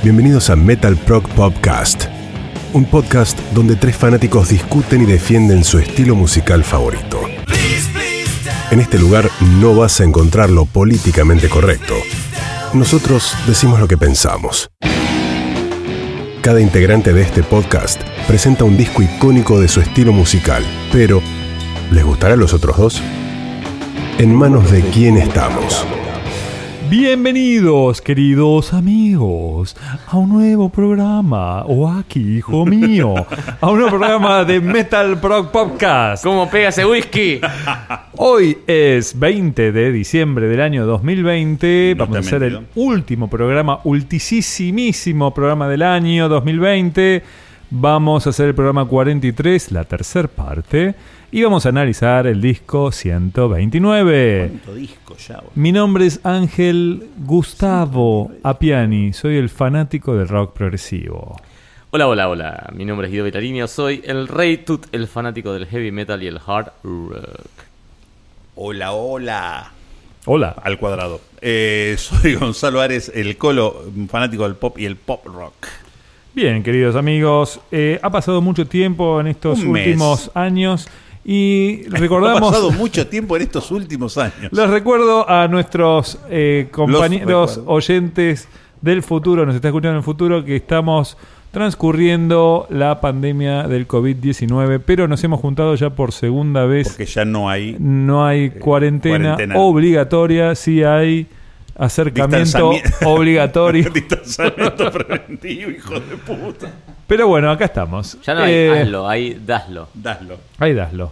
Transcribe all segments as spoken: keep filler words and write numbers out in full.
Bienvenidos a Metal Prog Podcast, un podcast donde tres fanáticos discuten y defienden su estilo musical favorito. En este lugar no vas a encontrar lo políticamente correcto. Nosotros decimos lo que pensamos. Cada integrante de este podcast presenta un disco icónico de su estilo musical, pero ¿les gustará a los otros dos? En manos de quién estamos. Bienvenidos, queridos amigos, a un nuevo programa, o aquí, hijo mío, a un nuevo programa de Metal Prog Podcast. ¿Cómo pega ese whisky? Hoy es veinte de diciembre del año dos mil veinte. No Vamos a hacer mentido. el último programa, ultisísimísimo programa del año dos mil veinte. Vamos a hacer el programa cuarenta y tres, la tercera parte, y vamos a analizar el disco ciento veintinueve. ¿Cuánto disco ya? Boludo? Mi nombre es Ángel Gustavo Appiani, soy el fanático del rock progresivo. Hola, hola, hola. Mi nombre es Guido Villarinho, soy el Rey Tut, el fanático del heavy metal y el hard rock. Hola, hola. Hola. Al cuadrado. Eh, soy Gonzalo Ares, el Colo, fanático del pop y el pop rock. Bien, queridos amigos, eh, ha pasado mucho tiempo en estos Un mes. últimos años y Ha recordamos... pasado mucho tiempo en estos últimos años. Les recuerdo a nuestros eh, compañeros recuerdo. oyentes del futuro, nos está escuchando en el futuro, que estamos transcurriendo la pandemia del covid diecinueve, pero nos hemos juntado ya por segunda vez. Porque ya no hay No hay cuarentena, cuarentena. obligatoria, sí hay acercamiento Distanciami- obligatorio. distanciamiento preventivo, hijo de puta. Pero bueno, acá estamos. Ya no hay, Eh, hazlo, ahí daslo. Daslo. Ahí daslo.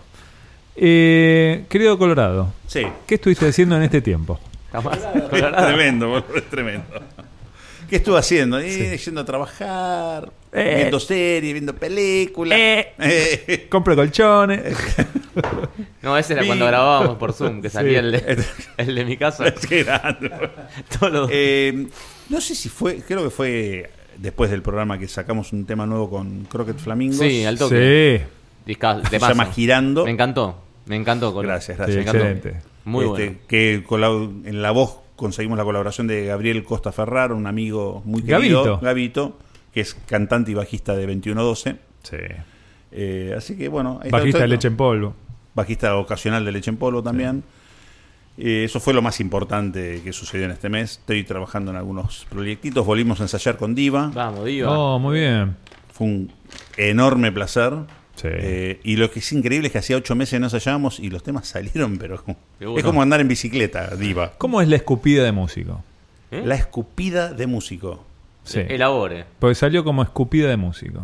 Eh, querido Colorado, Sí. ¿qué estuviste haciendo en este tiempo? Jamás. Es Colorado. tremendo, boludo, es tremendo. ¿Qué estuve haciendo? Eh, Yendo a trabajar, Eh. viendo series, viendo películas. Eh. Eh. Compro colchones. No, ese era Vi- cuando grabábamos por Zoom, que salía Sí. el, de, el de mi casa. Qué grande. Todos los- Eh, no sé si fue, creo que fue después del programa que sacamos un tema nuevo con Crockett Flamingos. Sí, al toque. Sí, Disca- Se de llama paso. Girando. Me encantó, me encantó. Colo. Gracias, sí, gracias. Me encantó. excelente. Muy Este, bueno. Que colab- en la voz conseguimos la colaboración de Gabriel Costa Ferrar, un amigo muy querido. Gabito. Gabito, que es cantante y bajista de veintiuno doce. Sí. Eh, así que bueno. ahí está. Bajista de Estoy- leche en polvo. Bajista ocasional de Leche en Polvo también. Eh, eso fue lo más importante que sucedió en este mes. Estoy trabajando en algunos proyectitos. Volvimos a ensayar con Diva. Vamos, Diva. Oh, muy bien. Fue un enorme placer. Sí. Eh, y lo que es increíble es que hacía ocho meses no ensayábamos y los temas salieron, pero Qué bueno. es como andar en bicicleta, Diva. ¿Cómo es la escupida de músico? ¿Eh? La escupida de músico. Sí. Elabore. Porque salió como escupida de músico.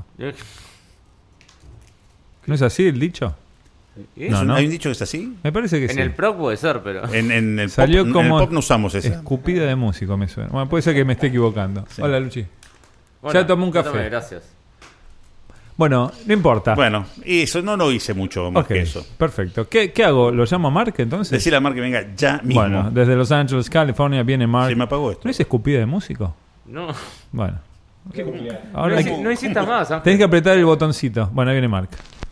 ¿No es así el dicho? ¿Eh? No, ¿Es un- no. ¿Hay un dicho que es así? Me parece que En sí. el prog puede ser, pero... En, en el, Salió pop, en como el pop no usamos esa. escupida de músico, me suena. Bueno, puede ser que me esté equivocando. Sí. Hola, Luchi. Bueno, ya tomé un yo café. tomé, gracias. Bueno, no importa. Bueno, y eso no lo hice mucho más Ok, que eso. perfecto. ¿Qué, ¿Qué hago? ¿Lo llamo a Mark entonces? Decirle a Mar que venga ya mismo. Bueno, desde Los Ángeles, California, viene Mark. Se me apagó esto. ¿No es escupida de músico? No, Bueno. no, Ahora insi- no insistas más, Ángel. tenés que apretar el botoncito. Bueno, ahí viene Mark.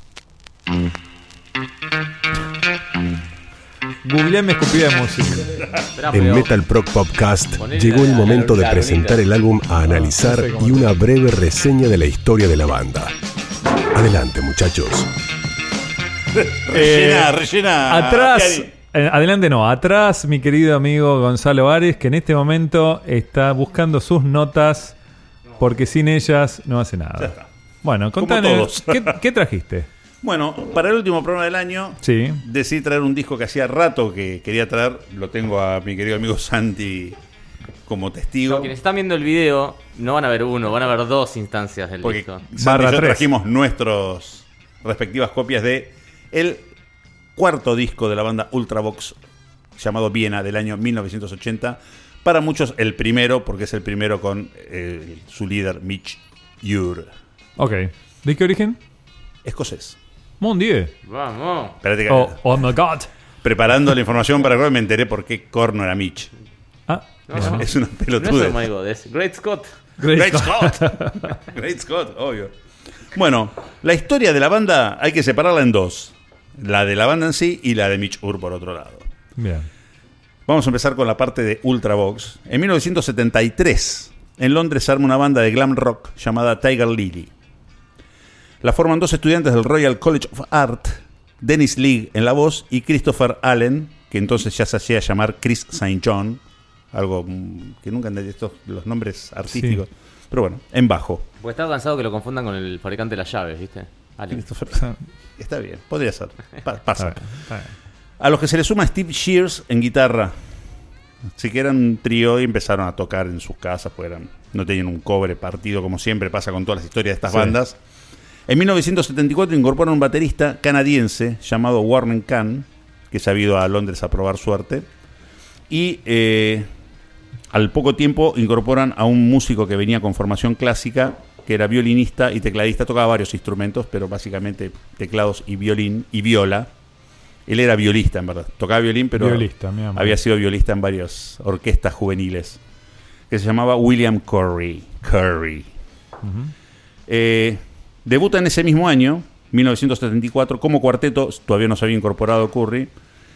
Googleame escupida de música. Esperá, En pero- Metal Prog Podcast Ponele llegó el la- momento la- de presentar la- el álbum a analizar no sé cómo y una breve reseña de la historia de la banda. Adelante, muchachos. Rellena, Eh, rellena. Atrás, Piani. eh, adelante no, atrás mi querido amigo Gonzalo Ares, que en este momento está buscando sus notas porque sin ellas no hace Ya nada. está. Bueno, Como contanos, todos. ¿qué, qué trajiste? Bueno, para el último programa del año, Sí. decidí traer un disco que hacía rato que quería traer. Lo tengo a mi querido amigo Santi como testigo. Quienes están viendo el video no van a ver uno, van a ver dos instancias del Porque disco. Santi Barra y yo tres. trajimos nuestras respectivas copias de el cuarto disco de la banda Ultravox, llamado Viena, del año mil novecientos ochenta. Para muchos el primero, porque es el primero con eh, su líder Mitch Ure, Ok. ¿De qué origen? escocés. Mon Dieu. Vamos. Espérate que, Oh, oh my God. preparando la información para que me enteré por qué Korn no era Mitch. Ah, No, eso. no. Es una No es pelotuda. Oh My God, es Great Scott. Great Great Scott. Scott. Great Scott, obvio. Bueno, la historia de la banda hay que separarla en dos. La de la banda en sí y la de Mitch Ure por otro lado. Bien. Vamos a empezar con la parte de Ultravox. En mil novecientos setenta y tres en Londres se arma una banda de glam rock llamada Tiger Lily. La forman dos estudiantes del Royal College of Art, Dennis League en la voz y Christopher Allen, que entonces ya se hacía llamar Chris Saint John, algo que nunca entendí estos los nombres artísticos, sí. Pero bueno, en bajo. Porque estaba cansado que lo confundan con el fabricante de las llaves, ¿viste? Allen. Christopher. Está bien, podría ser. Pa- pasa. A los que se le suma Steve Shears en guitarra. Así que eran un trío y empezaron a tocar en sus casas, pues eran, no tenían un cobre partido como siempre pasa con todas las historias de estas sí. bandas. En mil novecientos setenta y cuatro incorporan un baterista canadiense llamado Warren Kahn, que se ha ido a Londres a probar suerte. Y eh, al poco tiempo incorporan a un músico que venía con formación clásica, que era violinista y tecladista, tocaba varios instrumentos, pero básicamente teclados y violín y viola. Él era violista, en verdad. Tocaba violín, pero violista, había sido violista en varias orquestas juveniles. Que se llamaba William Curry. Curry. Uh-huh. Eh, debuta en ese mismo año, mil novecientos setenta y cuatro, como cuarteto. Todavía no se había incorporado Curry.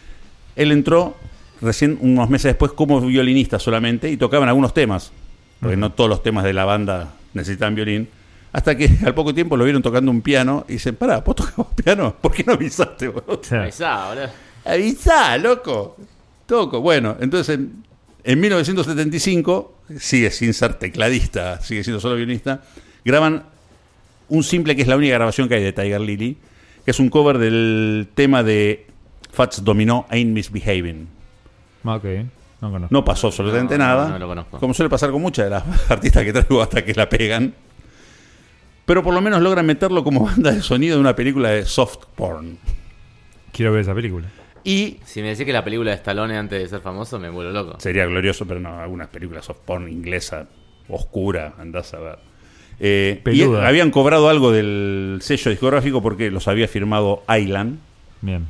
Él entró recién unos meses después como violinista solamente y tocaban algunos temas. Porque uh-huh. no todos los temas de la banda necesitaban violín. Hasta que al poco tiempo lo vieron tocando un piano y dicen, pará, ¿vos tocabas piano? ¿Por qué no avisaste, boludo? Avisá, boludo. Avisá, loco. Toco. Bueno, entonces en, en mil novecientos setenta y cinco, sigue sin ser tecladista, sigue siendo solo violinista, graban un simple que es la única grabación que hay de Tiger Lily, que es un cover del tema de Fats Domino, Ain't Misbehaving. Ok, no conozco. No pasó absolutamente no, nada, no, no lo conozco. Como suele pasar con muchas de las artistas que traigo hasta que la pegan. Pero por lo menos logran meterlo como banda de sonido de una película de soft porn. Quiero ver esa película. Y si me decís que la película de Stallone antes de ser famoso, me vuelvo loco. Sería glorioso, pero no, algunas películas soft porn inglesa, oscura, andás a ver. Eh, y habían cobrado algo del sello discográfico porque los había firmado Island. Bien.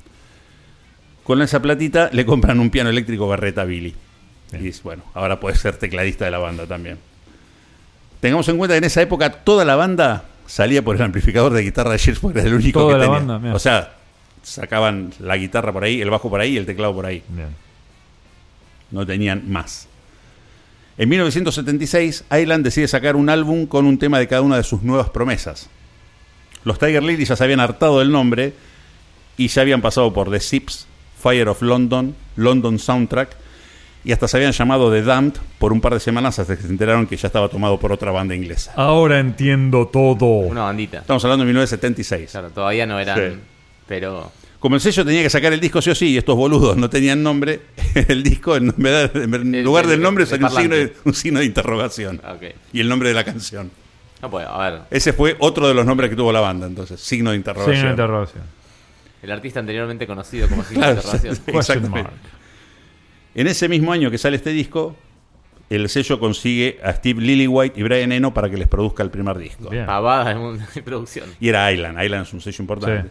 Con esa platita le compran un piano eléctrico Berretta Billy. Bien. Y dice, bueno, ahora puede ser tecladista de la banda también. Tengamos en cuenta que en esa época toda la banda salía por el amplificador de guitarra de Shears porque era el único toda que la tenía. Banda, bien. O sea, sacaban la guitarra por ahí, el bajo por ahí y el teclado por ahí. Bien. No tenían más. En mil novecientos setenta y seis, Island decide sacar un álbum con un tema de cada una de sus nuevas promesas. Los Tiger Lily ya se habían hartado del nombre y ya habían pasado por The Zips, Fire of London, London Soundtrack y hasta se habían llamado The Damned por un par de semanas hasta que se enteraron que ya estaba tomado por otra banda inglesa. Ahora entiendo todo. Una bandita. Estamos hablando de mil novecientos setenta y seis. Claro, todavía no eran, sí. Pero... Como el sello tenía que sacar el disco sí o sí y estos boludos no tenían nombre, el disco en, vez de, en el, lugar el, del nombre salió un signo, de, un signo de interrogación. Okay. Y el nombre de la canción. No puedo, a ver. Ese fue otro de los nombres que tuvo la banda, entonces, signo de interrogación. Signo de interrogación. El artista anteriormente conocido como signo claro, de interrogación. Exactamente. En ese mismo año que sale este disco, el sello consigue a Steve Lillywhite y Brian Eno para que les produzca el primer disco. Bien. Pavada de producción. Y era Island. Island es un sello importante. Sí.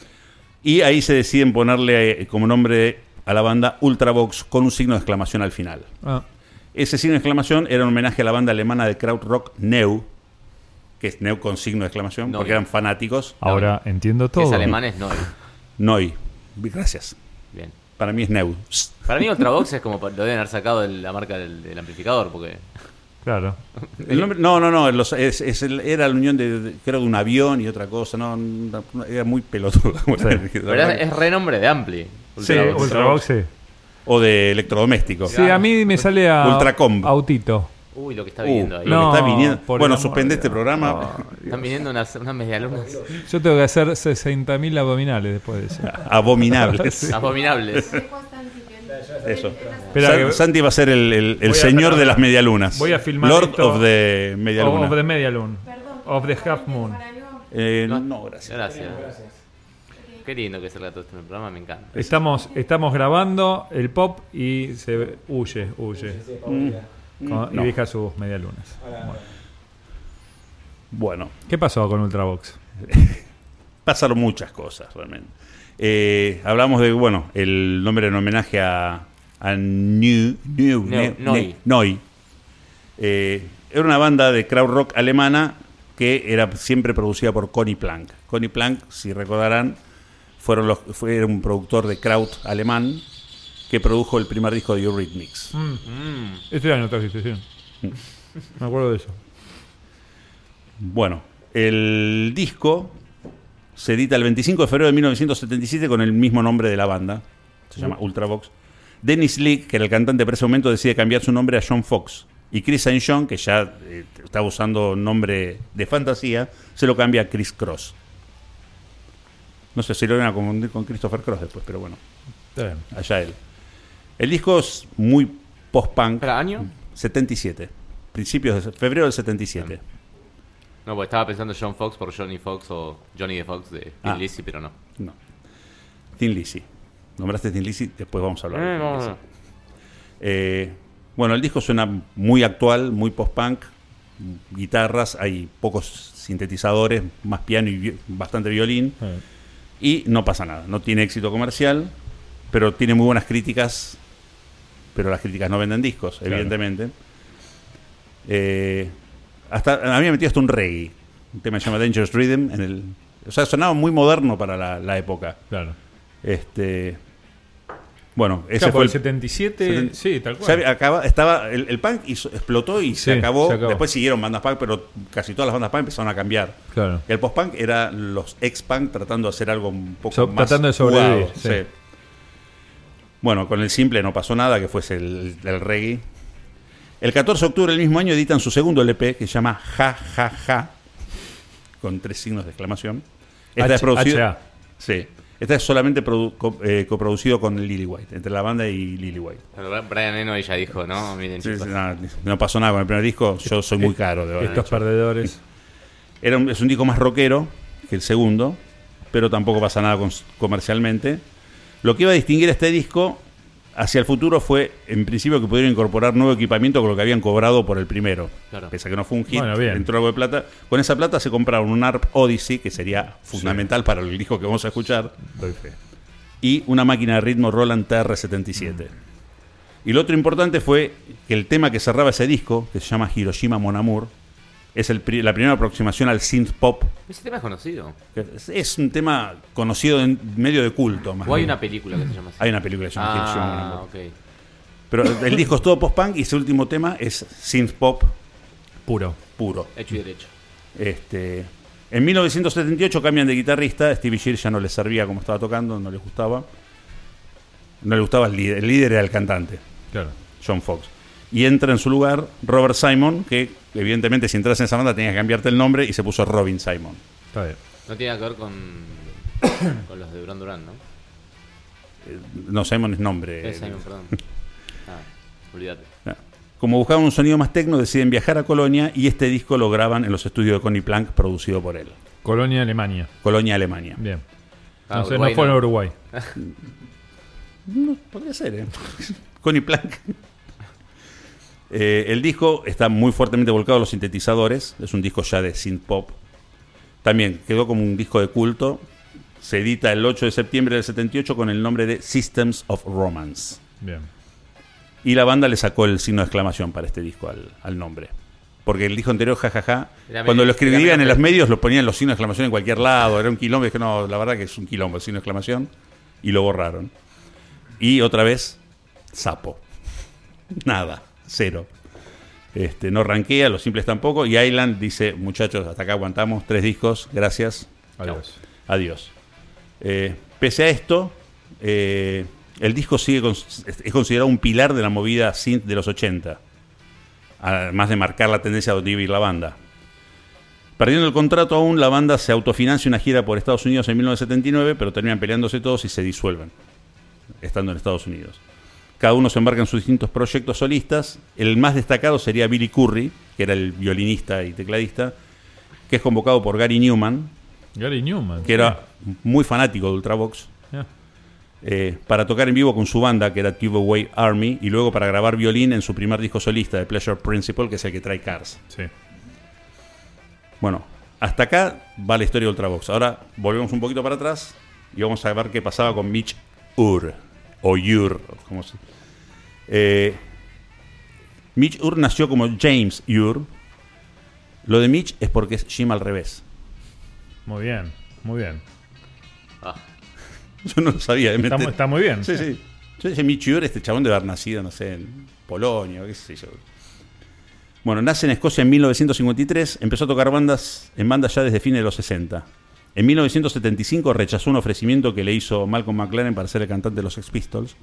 Y ahí se deciden ponerle como nombre a la banda Ultravox con un signo de exclamación al final. Ah. Ese signo de exclamación era un homenaje a la banda alemana de krautrock Neu, que es Neu con signo de exclamación, Neu. Porque eran fanáticos. Ahora Neu. Entiendo todo. Es alemán, es Neu. Neu. Gracias. Bien. Para mí es Neu. Para mí Ultravox es como lo deben haber sacado de la marca del, del amplificador, porque... Claro. El nombre, no, no, no. Los, es, es el, era la unión de, de, creo, de un avión y otra cosa. No, no era muy pelotudo. Sí. Pero es, es renombre de Ampli. Ultravox. Sí, Ultravox, sí. O de electrodoméstico. Sí, a mí me sale a Ultracom. Autito. Uy, lo que está viniendo uh, ahí. Lo no, que está viniendo. Bueno, suspende este programa. No, están viniendo unas, unas medialunas. Yo tengo que hacer sesenta mil abominales después de eso. Abominables. Sí. Abominables. Eso. San, Santi va a ser el, el, el señor a, de las medialunas. Voy a filmar Lord esto, of the Medialuna. Of the Medialuna. Of the Half Moon. Eh, no, no, gracias. Gracias. Qué lindo que es el gato este programa, me encanta. Estamos, estamos grabando el pop y se huye, huye. Mm. Con, y no. deja sus medialunas. Bueno. bueno. ¿Qué pasó con Ultravox? Pasaron muchas cosas, realmente. Eh, hablamos de, bueno, el nombre en homenaje a, a New, New, no, ne, Neu. Ne, Neu. Eh, era una banda de krautrock alemana que era siempre producida por Conny Plank. Conny Plank, si recordarán, fueron los, fue un productor de kraut alemán que produjo el primer disco de Eurythmics. Mm. Mm. Este año trajiste, sí. Me acuerdo de eso. Bueno, el disco se edita el veinticinco de febrero de mil novecientos setenta y siete con el mismo nombre de la banda. Se llama Ultravox. Dennis Lee, que era el cantante para ese momento, decide cambiar su nombre a John Fox. Y Chris Saint John, que ya eh, estaba usando nombre de fantasía, se lo cambia a Chris Cross. No sé si lo van a confundir con Christopher Cross después, pero bueno. Está bien. Allá él. El disco es muy post-punk. ¿Para año? setenta y siete. Principios de febrero del setenta y siete. No, porque estaba pensando John Fox por Johnny Fox o Johnny the Fox de Thin Ah. Lizzy, pero no. No. Thin Lizzy. Nombraste Thin Lizzy, después vamos a hablar de Eh, Thin no, Lizzy. no. Eh, bueno, el disco suena muy actual, muy post-punk. Guitarras, hay pocos sintetizadores, más piano y vi- bastante violín. Eh. Y no pasa nada. No tiene éxito comercial, pero tiene muy buenas críticas. Pero las críticas no venden discos, Claro. evidentemente. Eh, hasta, a mí me metió hasta un reggae. Un tema que se llama Dangerous Rhythm. En el, o sea, sonaba muy moderno para la, la época. Claro. Este, bueno, ese Claro, por fue el setenta y siete, setenta sí, tal cual. se había- acaba, estaba, el, el punk hizo- explotó y se, Sí, acabó. se acabó. Después siguieron bandas punk, pero casi todas las bandas punk empezaron a cambiar. Claro. El post-punk era los ex-punk tratando de hacer algo un poco So- más tratando de sobrevivir, jugado, sí. sí. Bueno, con el simple no pasó nada, que fuese el, el reggae. El catorce de octubre del mismo año editan su segundo L P, que se llama Ja Ja Ja, con tres signos de exclamación. Esta H- es producida. H A. Sí. Esta es solamente produ- co- eh, coproducido con Lily White, entre la banda y Lily White. Pero Brian Eno ya dijo, ¿no? Miren, Sí, chicos. sí, no, no pasó nada con el primer disco, yo soy muy caro de verdad. Estos perdedores. Era un, es un disco más rockero que el segundo, pero tampoco pasa nada con- comercialmente. Lo que iba a distinguir este disco hacia el futuro fue, en principio, que pudieron incorporar nuevo equipamiento con lo que habían cobrado por el primero. Claro. Pese a que no fue un hit, Bueno, bien. entró algo de plata. Con esa plata se compraron un A R P Odyssey, que sería fundamental para el disco que vamos a escuchar, Doy fe. y una máquina de ritmo Roland T R setenta y siete. Y lo otro importante fue que el tema que cerraba ese disco, que se llama Hiroshima Mon Amour, es el pri- la primera aproximación al synth pop. Ese tema es conocido. Que Es, es un tema conocido en medio de culto. Más O hay bien. una película que se llama así. Hay una película que se llama Hiroshima Mon Ah, Amour. ok. Pero el disco es todo post-punk y ese último tema es synth pop Puro. puro. Hecho y derecho. Este, en mil novecientos setenta y ocho cambian de guitarrista. Stevie Shears ya no les servía como estaba tocando, no les gustaba. No le gustaba el líder. El líder era el cantante, Claro. John Fox. Y entra en su lugar Robert Simon, que evidentemente si entras en esa banda tenías que cambiarte el nombre y se puso Robin Simon. Está bien. No tiene nada que ver con, con los de Duran Duran, ¿no? Eh, No, Simon es nombre. Es Simon, perdón. Ah, olvídate. Como buscaban un sonido más tecno, deciden viajar a Colonia y este disco lo graban en los estudios de Connie Plank, producido por él. Colonia, Alemania. Colonia, Alemania. Bien. Ah, no sé, Uruguay no fue no. en Uruguay. No, podría ser, ¿eh? Connie Plank. Eh, el disco está muy fuertemente volcado a los sintetizadores. Es un disco ya de synth pop. También quedó como un disco de culto. Se edita el ocho de septiembre del setenta y ocho con el nombre de Systems of Romance. Bien. Y la banda le sacó el signo de exclamación para este disco al, al nombre. Porque el disco anterior, jajaja, Era cuando medio- lo escribían era en medio- los medios, lo ponían los signos de exclamación en cualquier lado. Era un quilombo. Es que no, la verdad que es un quilombo el signo de exclamación. Y lo borraron. Y otra vez, sapo. Nada, cero. Este, no ranquea, los simples tampoco. Y Island dice, muchachos, hasta acá aguantamos. Tres discos, gracias. Adiós. Adiós. Eh, pese a esto, eh, el disco sigue con- es considerado un pilar de la movida synth de los ochenta, además de marcar la tendencia a donde iba a ir la banda. Perdiendo el contrato aún, la banda se autofinancia una gira por Estados Unidos en mil novecientos setenta y nueve, pero terminan peleándose todos y se disuelven, estando en Estados Unidos. Cada uno se embarca en sus distintos proyectos solistas. El más destacado sería Billy Currie, que era el violinista y tecladista, que es convocado por Gary Newman, Gary Newman. que era muy fanático de Ultravox, Ya. eh, para tocar en vivo con su banda, que era Giveaway Army, y luego para grabar violín en su primer disco solista, de Pleasure Principle, que es el que trae Cars. Sí. Bueno, hasta acá va la historia de Ultravox. Ahora volvemos un poquito para atrás y vamos a ver qué pasaba con Mitch Ure, o Ure, como se... Eh, Mitch Ure nació como James Ure. Lo de Mitch es porque es Jim al revés. Muy bien. Muy bien. Ah, Yo no lo sabía. eh, me Está, mu- enter- está muy bien. Sí, sí. Yo dije Mitch Ure, este chabón debe haber nacido, no sé, en Polonia, o qué sé yo. Bueno, nace en Escocia en mil novecientos cincuenta y tres, empezó a tocar bandas en bandas ya desde fines de los sesenta. En mil novecientos setenta y cinco rechazó un ofrecimiento que le hizo Malcolm McLaren para ser el cantante de los Sex Pistols.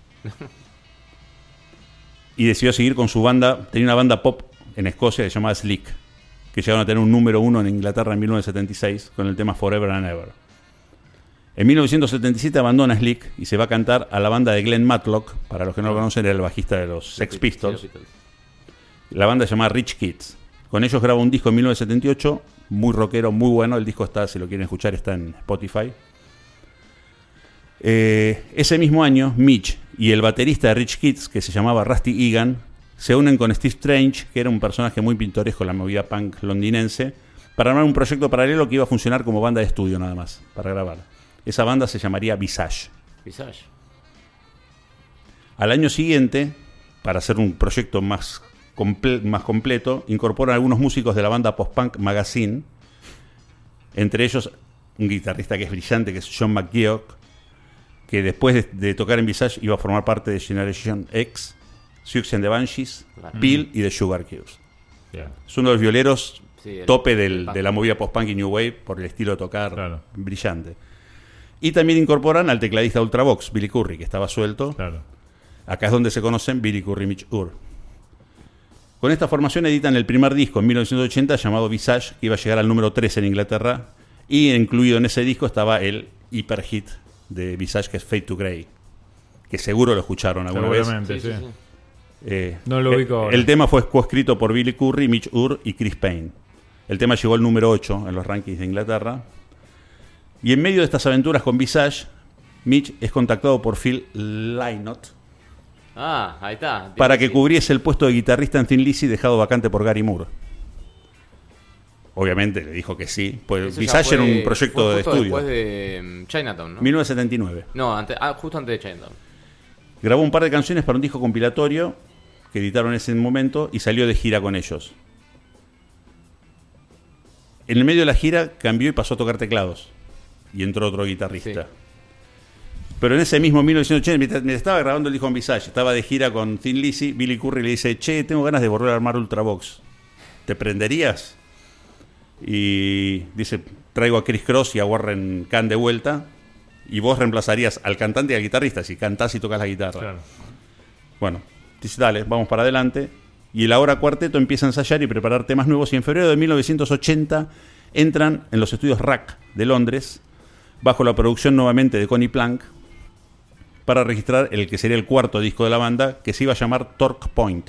Y decidió seguir con su banda. Tenía una banda pop en Escocia que se llamaba Slick, que llegaron a tener un número uno en Inglaterra en mil novecientos setenta y seis con el tema Forever and Ever. En mil novecientos setenta y siete abandona Slick y se va a cantar a la banda de Glenn Matlock. Para los que no lo conocen, era el bajista de los Sex Pistols. La banda se llama Rich Kids. Con ellos graba un disco en mil novecientos setenta y ocho, muy rockero, muy bueno. El disco está, si lo quieren escuchar, está en Spotify. Eh, ese mismo año, Mitch y el baterista de Rich Kids, que se llamaba Rusty Egan, se unen con Steve Strange, que era un personaje muy pintoresco en la movida punk londinense, para armar un proyecto paralelo que iba a funcionar como banda de estudio nada más, para grabar. Esa banda se llamaría Visage. Visage. Al año siguiente, para hacer un proyecto más, comple- más completo, incorporan algunos músicos de la banda post-punk Magazine, entre ellos un guitarrista que es brillante, que es John McGeoch, que después de, de tocar en Visage iba a formar parte de Generation X, Siouxsie and the Banshees, Claro. Peel y The Sugar Cubes. Yeah. Es uno de los violeros Sí, el- tope del- el punk. de la movida post-punk y New Wave por el estilo de tocar Claro. brillante. Y también incorporan al tecladista de Ultravox, Billy Currie, que estaba suelto. Claro. Acá es donde se conocen Billy Currie y Mitch Ure. Con esta formación editan el primer disco en mil novecientos ochenta llamado Visage, que iba a llegar al número tres en Inglaterra. Y incluido en ese disco estaba el hiper hit de Visage, que es Fade to Grey, que seguro lo escucharon alguna vez. Seguramente, Sí, sí. sí, sí. Eh, No lo ubico el, ahora. el tema fue coescrito por Billy Currie, Mitch Ure y Chris Payne. El tema llegó al número ocho en los rankings de Inglaterra. Y en medio de estas aventuras con Visage, Mitch es contactado por Phil Lynott Ah, ahí está. para que Sí. cubriese el puesto de guitarrista en Thin Lizzy dejado vacante por Gary Moore. Obviamente le dijo que sí, pues Eso ya Visage fue- era un proyecto fue de justo estudio. después de mm, Chinatown, ¿no? mil novecientos setenta y nueve. No, antes, ah, justo antes de Chinatown. Grabó un par de canciones para un disco compilatorio que editaron en ese momento y salió de gira con ellos. En el medio de la gira cambió y pasó a tocar teclados. Y entró otro guitarrista. Sí. Pero en ese mismo mil novecientos ochenta, mientras, mientras estaba grabando el disco en Visage, estaba de gira con Thin Lizzy, Billy Currie le dice: che, tengo ganas de volver a armar Ultravox. ¿Te prenderías? Y dice: traigo a Chris Cross y a Warren Kahn de vuelta. Y vos reemplazarías al cantante y al guitarrista si cantás y tocas la guitarra. Claro. Bueno, dice: dale, vamos para adelante. Y el ahora cuarteto empieza a ensayar y preparar temas nuevos. Y en febrero de mil novecientos ochenta entran en los estudios R A C de Londres, bajo la producción nuevamente de Connie Plank, para registrar el que sería el cuarto disco de la banda, que se iba a llamar Torque Point.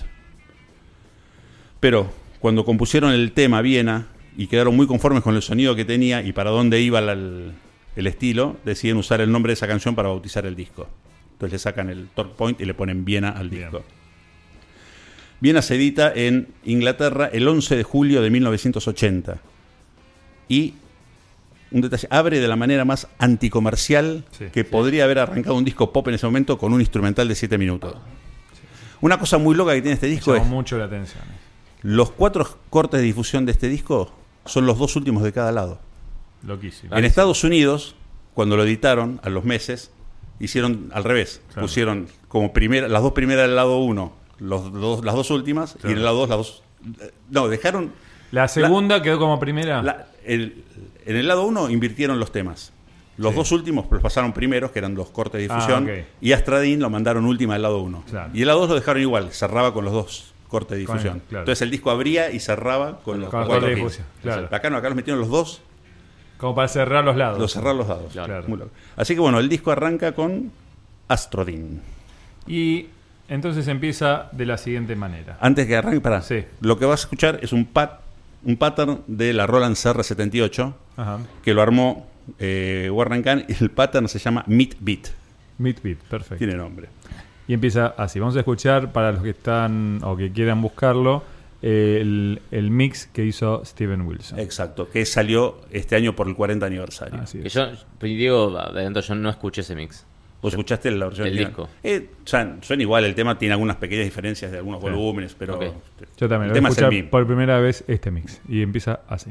Pero cuando compusieron el tema Viena y quedaron muy conformes con el sonido que tenía y para dónde iba la- el, el estilo, deciden usar el nombre de esa canción para bautizar el disco. Entonces le sacan el Torque Point y le ponen Viena al Bien. disco. Viena se edita en Inglaterra el once de julio de mil novecientos ochenta. Y un detalle, abre de la manera más anticomercial Sí, que sí. podría haber arrancado un disco pop en ese momento con un instrumental de siete minutos. Una cosa muy loca que tiene este disco Llamó es mucho la atención. los cuatro cortes de difusión de este disco son los dos últimos de cada lado. Loquísimo. En Estados Unidos, cuando lo editaron a los meses, hicieron al revés. Claro. Pusieron como primera, las dos primeras del lado uno, los dos, las dos últimas, Claro. y en el lado dos las dos. No, dejaron. La segunda quedó como primera. la- el- en el lado uno invirtieron los temas. Los Sí. dos últimos los pasaron primeros, que eran los cortes de difusión, Ah, ok. y Astradin lo mandaron última del lado uno. Claro. Y el lado dos lo dejaron igual, cerraba con los dos cortes de Con difusión. el- claro. Entonces el disco abría y cerraba con los Con los cuatro cortes de hits. difusión, claro. Acá no, acá los metieron los dos, Como para cerrar los lados. los cerrar los dados. Claro. Muy loco. Así que bueno, el disco arranca con Astrodin. Y entonces empieza de la siguiente manera. Antes que arranque, pará. Sí. Lo que vas a escuchar es un pat, un pattern de la Roland C R setenta y ocho Ajá. que lo armó eh, Warren Kahn, y el pattern se llama Meat Beat. Meat Beat, perfecto. Tiene nombre. Y empieza así. Vamos a escuchar, para los que están o que quieran buscarlo, eh, el, el mix que hizo Steven Wilson. Exacto, que salió este año por el cuarenta aniversario. Así Que es. yo, Diego, adentro yo no escuché ese mix. ¿Vos escuchaste la versión El original? disco. Eh, o sea, suena igual, el tema tiene algunas pequeñas diferencias de algunos Sí. volúmenes, pero Ok. Yo también el lo voy tema a es el escuchar mismo. por primera vez este mix. Y empieza así.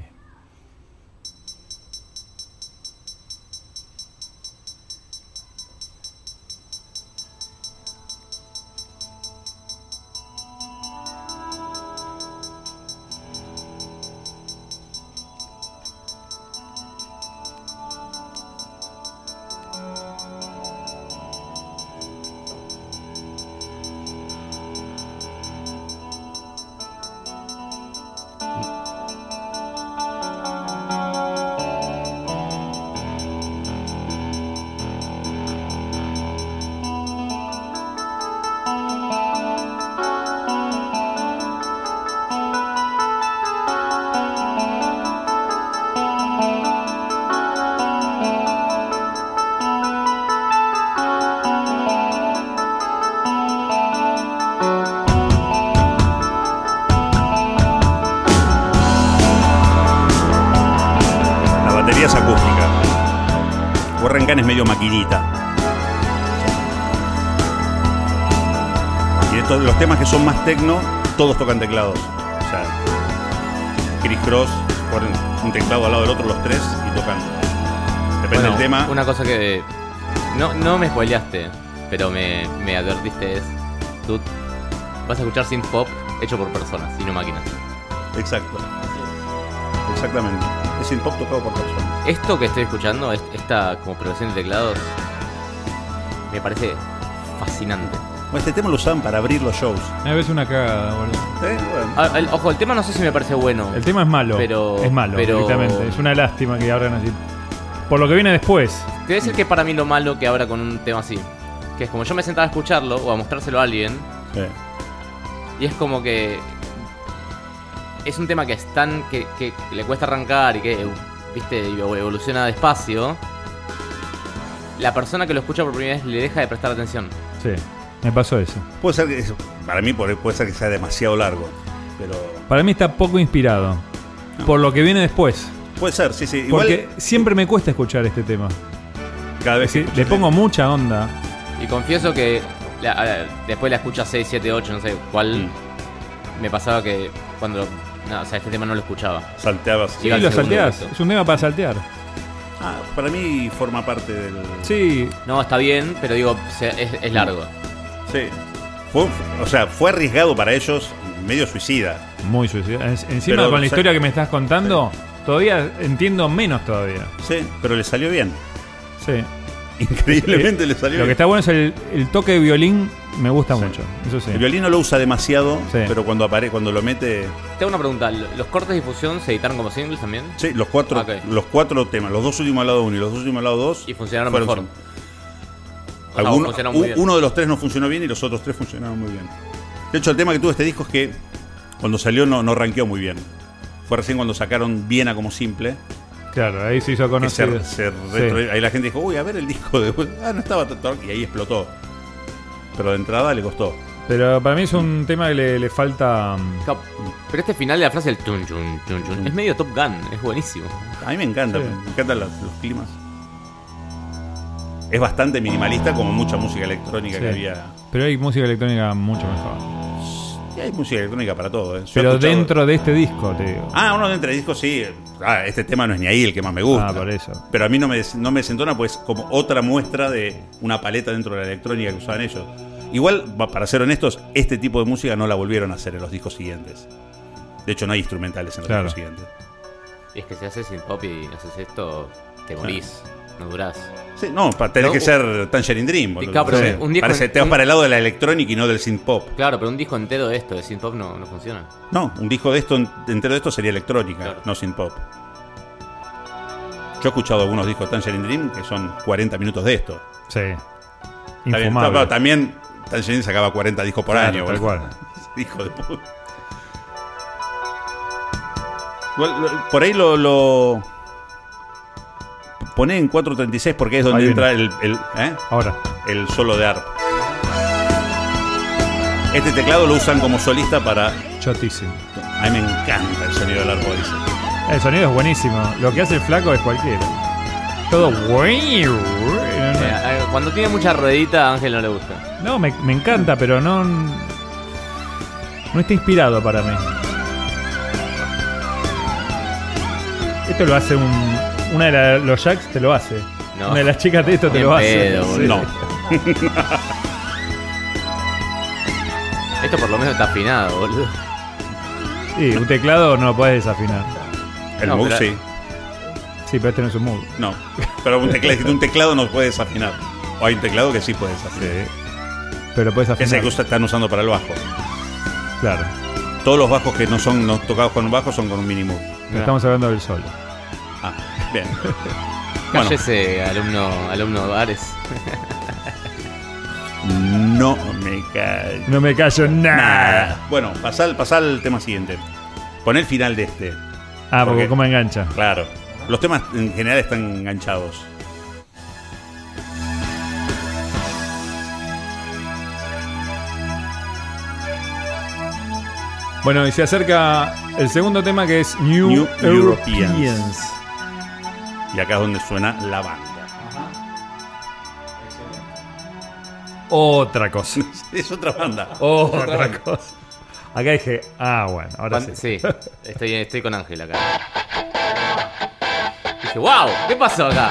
Rencan es medio maquinita. Y estos, los temas que son más techno, todos tocan teclados. O sea, Criss Cross ponen un teclado al lado del otro los tres y tocan. Depende Bueno, del tema. Una cosa que no, no me spoileaste, pero me, me advertiste es, tú vas a escuchar synth pop hecho por personas y no máquinas. Exacto. Exactamente. Es synth pop tocado por personas. Esto que estoy escuchando, es- esta como progresión de teclados, me parece fascinante. Bueno, este tema lo usaban para abrir los shows. A veces una cagada, boludo. ¿Eh? Bueno. Ah, el- ojo, el tema no sé si me parece bueno. El tema es malo. Pero- es malo, pero- directamente. Es una lástima que abran así. Por lo que viene después. Te voy a decir que para mí lo malo que abra con un tema así. Que es como yo me sentaba a escucharlo o a mostrárselo a alguien. Sí. Y es como que es un tema que es tan que, que le cuesta arrancar y que viste evoluciona despacio. La persona que lo escucha por primera vez le deja de prestar atención. Sí, me pasó eso. Puede ser que eso- para mí puede puede ser que sea demasiado largo, pero Para mí está poco inspirado. Por lo que viene después. puede ser, sí, sí. Igual Porque siempre me cuesta escuchar este tema. cada vez Es decir, que le escucho pongo mucha onda. Y confieso que la- a ver, después la escucha seis, siete, ocho, no sé cuál. Mm. Me pasaba que cuando no, o sea, este tema no lo escuchaba. salteabas. Sí, Llega al lo segundo salteás. gusto. Es un tema para saltear. Ah, para mí forma parte del. Sí, No, está bien, pero digo, se- es, es largo. Sí. Fue, o sea, fue arriesgado para ellos, medio suicida. muy suicida. En- Encima Pero, con la o sea, historia que me estás contando, todavía entiendo menos todavía. Sí, pero le salió bien. Sí. Increíblemente le salió Lo que bien. está bueno es el, el toque de violín, me gusta Sí. mucho. Eso sí. El violín no lo usa demasiado, Sí. pero cuando apare, cuando lo mete. Te hago una pregunta, ¿los cortes de difusión se editaron como singles también? Sí, los cuatro, Ok. los cuatro temas, los dos últimos al lado uno y los dos últimos al lado dos. Y funcionaron fueron- mejor. O sea, Alguno- funcionaron muy u- bien. uno de los tres no funcionó bien y los otros tres funcionaron muy bien. De hecho, el tema que tuvo este disco es que cuando salió no, no rankeó muy bien. Fue recién cuando sacaron Viena como simple. Claro, ahí se hizo Que se, conocido. se Sí. retro- Ahí la gente dijo, uy, a ver el disco de. Ah, no estaba tanto. Y ahí explotó. Pero de entrada le costó. Pero para mí es un tema que le, le falta. mm, Cap- Pero este final de la frase, el tun, chun, chun, chun, es medio Top Gun, es buenísimo. A mí me encanta, Sí. me encantan los, los climas. Es bastante minimalista, como mucha música electrónica Sí. que había. Pero hay música electrónica mucho mejor. Y hay música electrónica para todo. ¿eh? Yo he Pero escuchado- dentro de este disco, te digo. Ah, uno dentro de discos sí. Ah, este tema no es ni ahí el que más me gusta. Ah, por eso. Pero a mí no me, des- no me desentona, pues como otra muestra de una paleta dentro de la electrónica que usaban ellos. Igual, va- para ser honestos, este tipo de música no la volvieron a hacer en los discos siguientes. De hecho, no hay instrumentales en los Claro. discos siguientes. Y es que si haces synth pop y haces esto, te morís, no durás. Sí, no, pa- tenés No, que u- ser Tangerine Dream. boludo. Claro, pero Sí. un disco Parece, en- te vas un- para el lado de la electrónica y no del synth pop. Claro, pero un disco entero de esto, de synth pop, no, no funciona. No, un disco de esto entero de esto sería electrónica, Claro. no synth pop. Yo he escuchado algunos discos de Tangerine Dream que son cuarenta minutos de esto. Sí. Está bien, Infumable. pero también Tangerine sacaba cuarenta discos por Claro, año. tal boludo. cual. Hijo de puta. Igual, lo- Por ahí lo, lo poné en cuatro treinta y seis porque es donde Ahí entra el, el, ¿eh? Ahora. el solo de arpa. Este teclado lo usan como solista para... Chotísimo. A mí me encanta el sonido del arpa, dice. El sonido es buenísimo. Lo que hace el flaco es cualquiera. Todo. Eh, eh, cuando tiene mucha ruedita, a Ángel no le gusta. No, me, me encanta, pero no. No está inspirado para mí. Esto lo hace un. Una de la- los Jacks te lo hace. No. Una de las chicas de esto te Bien lo hace. pedo, Sí. boludo. No. Esto por lo menos está afinado, boludo. Sí, un teclado no lo podés desafinar. El No, Moog pero- sí. Sí, pero este no es un Moog. No. Pero un teclado, un teclado no puede desafinar. O hay un teclado que sí puede desafinar. Pero lo podés Que afinar. es el que usa- están usando para el bajo. Claro. Todos los bajos que no son no tocados con un bajo son con un mini Moog. No estamos hablando del solo. Ah, bien. Bueno, Cállese, alumno, alumno de Ares. no me cae No me callo nada. nada. Bueno, pasá, al- pasá al tema siguiente. Poné el final de este. Ah, porque Porque- como engancha. Claro. Los temas en general están enganchados. Bueno, y se acerca el segundo tema que es New, New Europeans. Europeans. Y acá es donde suena la banda. otra cosa. Es otra banda. Otra, otra cosa. Acá dije, ah, bueno, ahora Cuando, sí. sí, estoy, estoy con Ángel acá. Dije, wow, ¿qué pasó acá?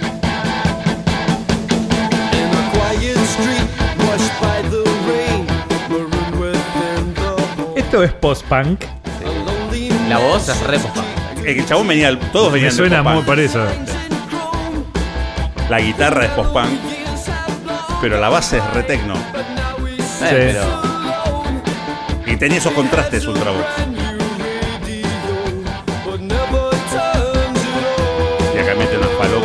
Esto es post-punk. Sí. La voz es re post-punk. El chabón venía, todos venían Me suena de muy post-punk. por eso. La guitarra es post-punk, pero la base es re techno. Eh, Sí. pero Y tenía esos contrastes Ultravox. Y acá mete unas palomas.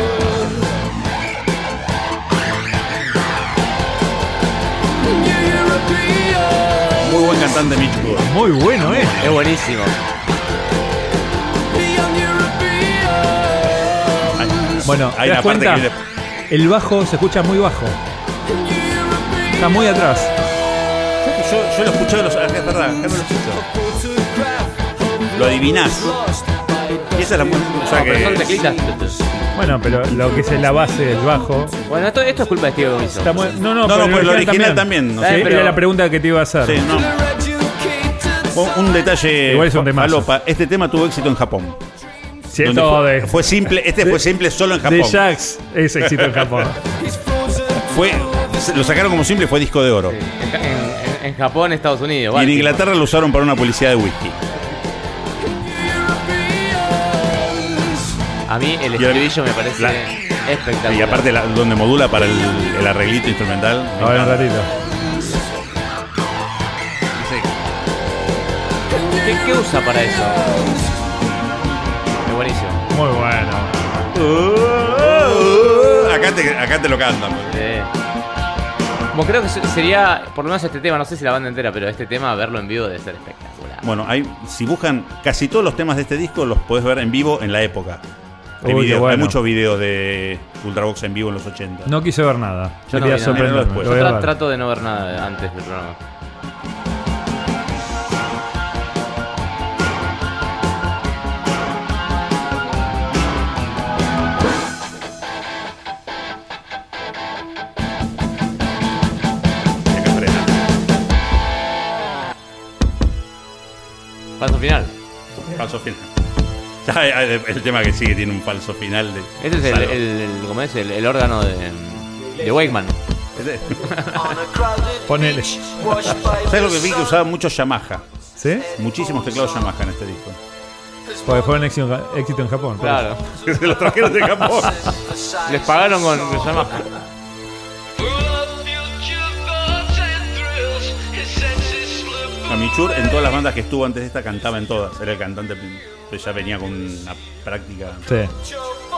Muy buen cantante Mitch Wood. Muy bueno, ¿eh? es buenísimo. Bueno, ¿te Hay das una parte cuenta? que viene- El bajo se escucha muy bajo. Está muy atrás. Yo, yo lo escuché, los, es verdad, acá no lo escucho. Lo adivinás. Y esa es la música. O sea No, pero son que. teclitas. Bueno, pero lo que es la base del bajo. Bueno, esto, esto es culpa de Steve Wilson. Está muy- no, no, No, no, pero pues el original también. no Eh, sé. Sí, pero- era la pregunta que te iba a hacer. Sí, no. Un, un detalle. Igual es un temazo. falopa. Este tema tuvo éxito en Japón. Cierto, Donde fue, de, fue simple. Este de- fue simple solo en de Japón. Jax es éxito en Japón. Fue, lo sacaron como simple y fue disco de oro. Sí, En, en- en- en Japón, Estados Unidos. Y en Baltimore. Inglaterra lo usaron para una publicidad de whisky. A mí el Y ahora- estribillo me parece la- espectacular. Y aparte la- donde modula para el, el arreglito instrumental. me Ahora un encanta. ratito. ¿Qué, qué usa para eso? Es buenísimo. Muy bueno. Uh, acá, te, acá te lo cantan. Sí. Como creo que se- sería, por lo menos este tema, no sé si la banda entera, pero este tema, verlo en vivo debe ser espectacular. Bueno, hay, si buscan casi todos los temas de este disco, los podés ver en vivo en la época. Hay, Uy, qué videos- bueno. hay muchos videos de Ultravox en vivo en los ochenta. No quise ver nada. Yo no Quería vi nada. sorprenderme. Después. Lo voy Yo a tra- ver. trato de no ver nada antes del programa. Y acá frena. Paso final. Falso final. Ya, el, el tema que sigue tiene un falso final. De, Este es el, Salvo. el, el- ¿cómo es? El, el órgano de, de Wakeman. Ese- Ponele. ¿Sabes lo que vi? Que usaba mucho Yamaha. ¿Sí? Muchísimos teclados Yamaha en este disco. Porque fue un éxito, éxito en Japón. por Claro. Se los trajeron de Japón. Les pagaron con Yamaha. A Michur en todas las bandas que estuvo antes de esta cantaba en todas. Era el cantante, pero ya venía con una práctica. eso. Sí.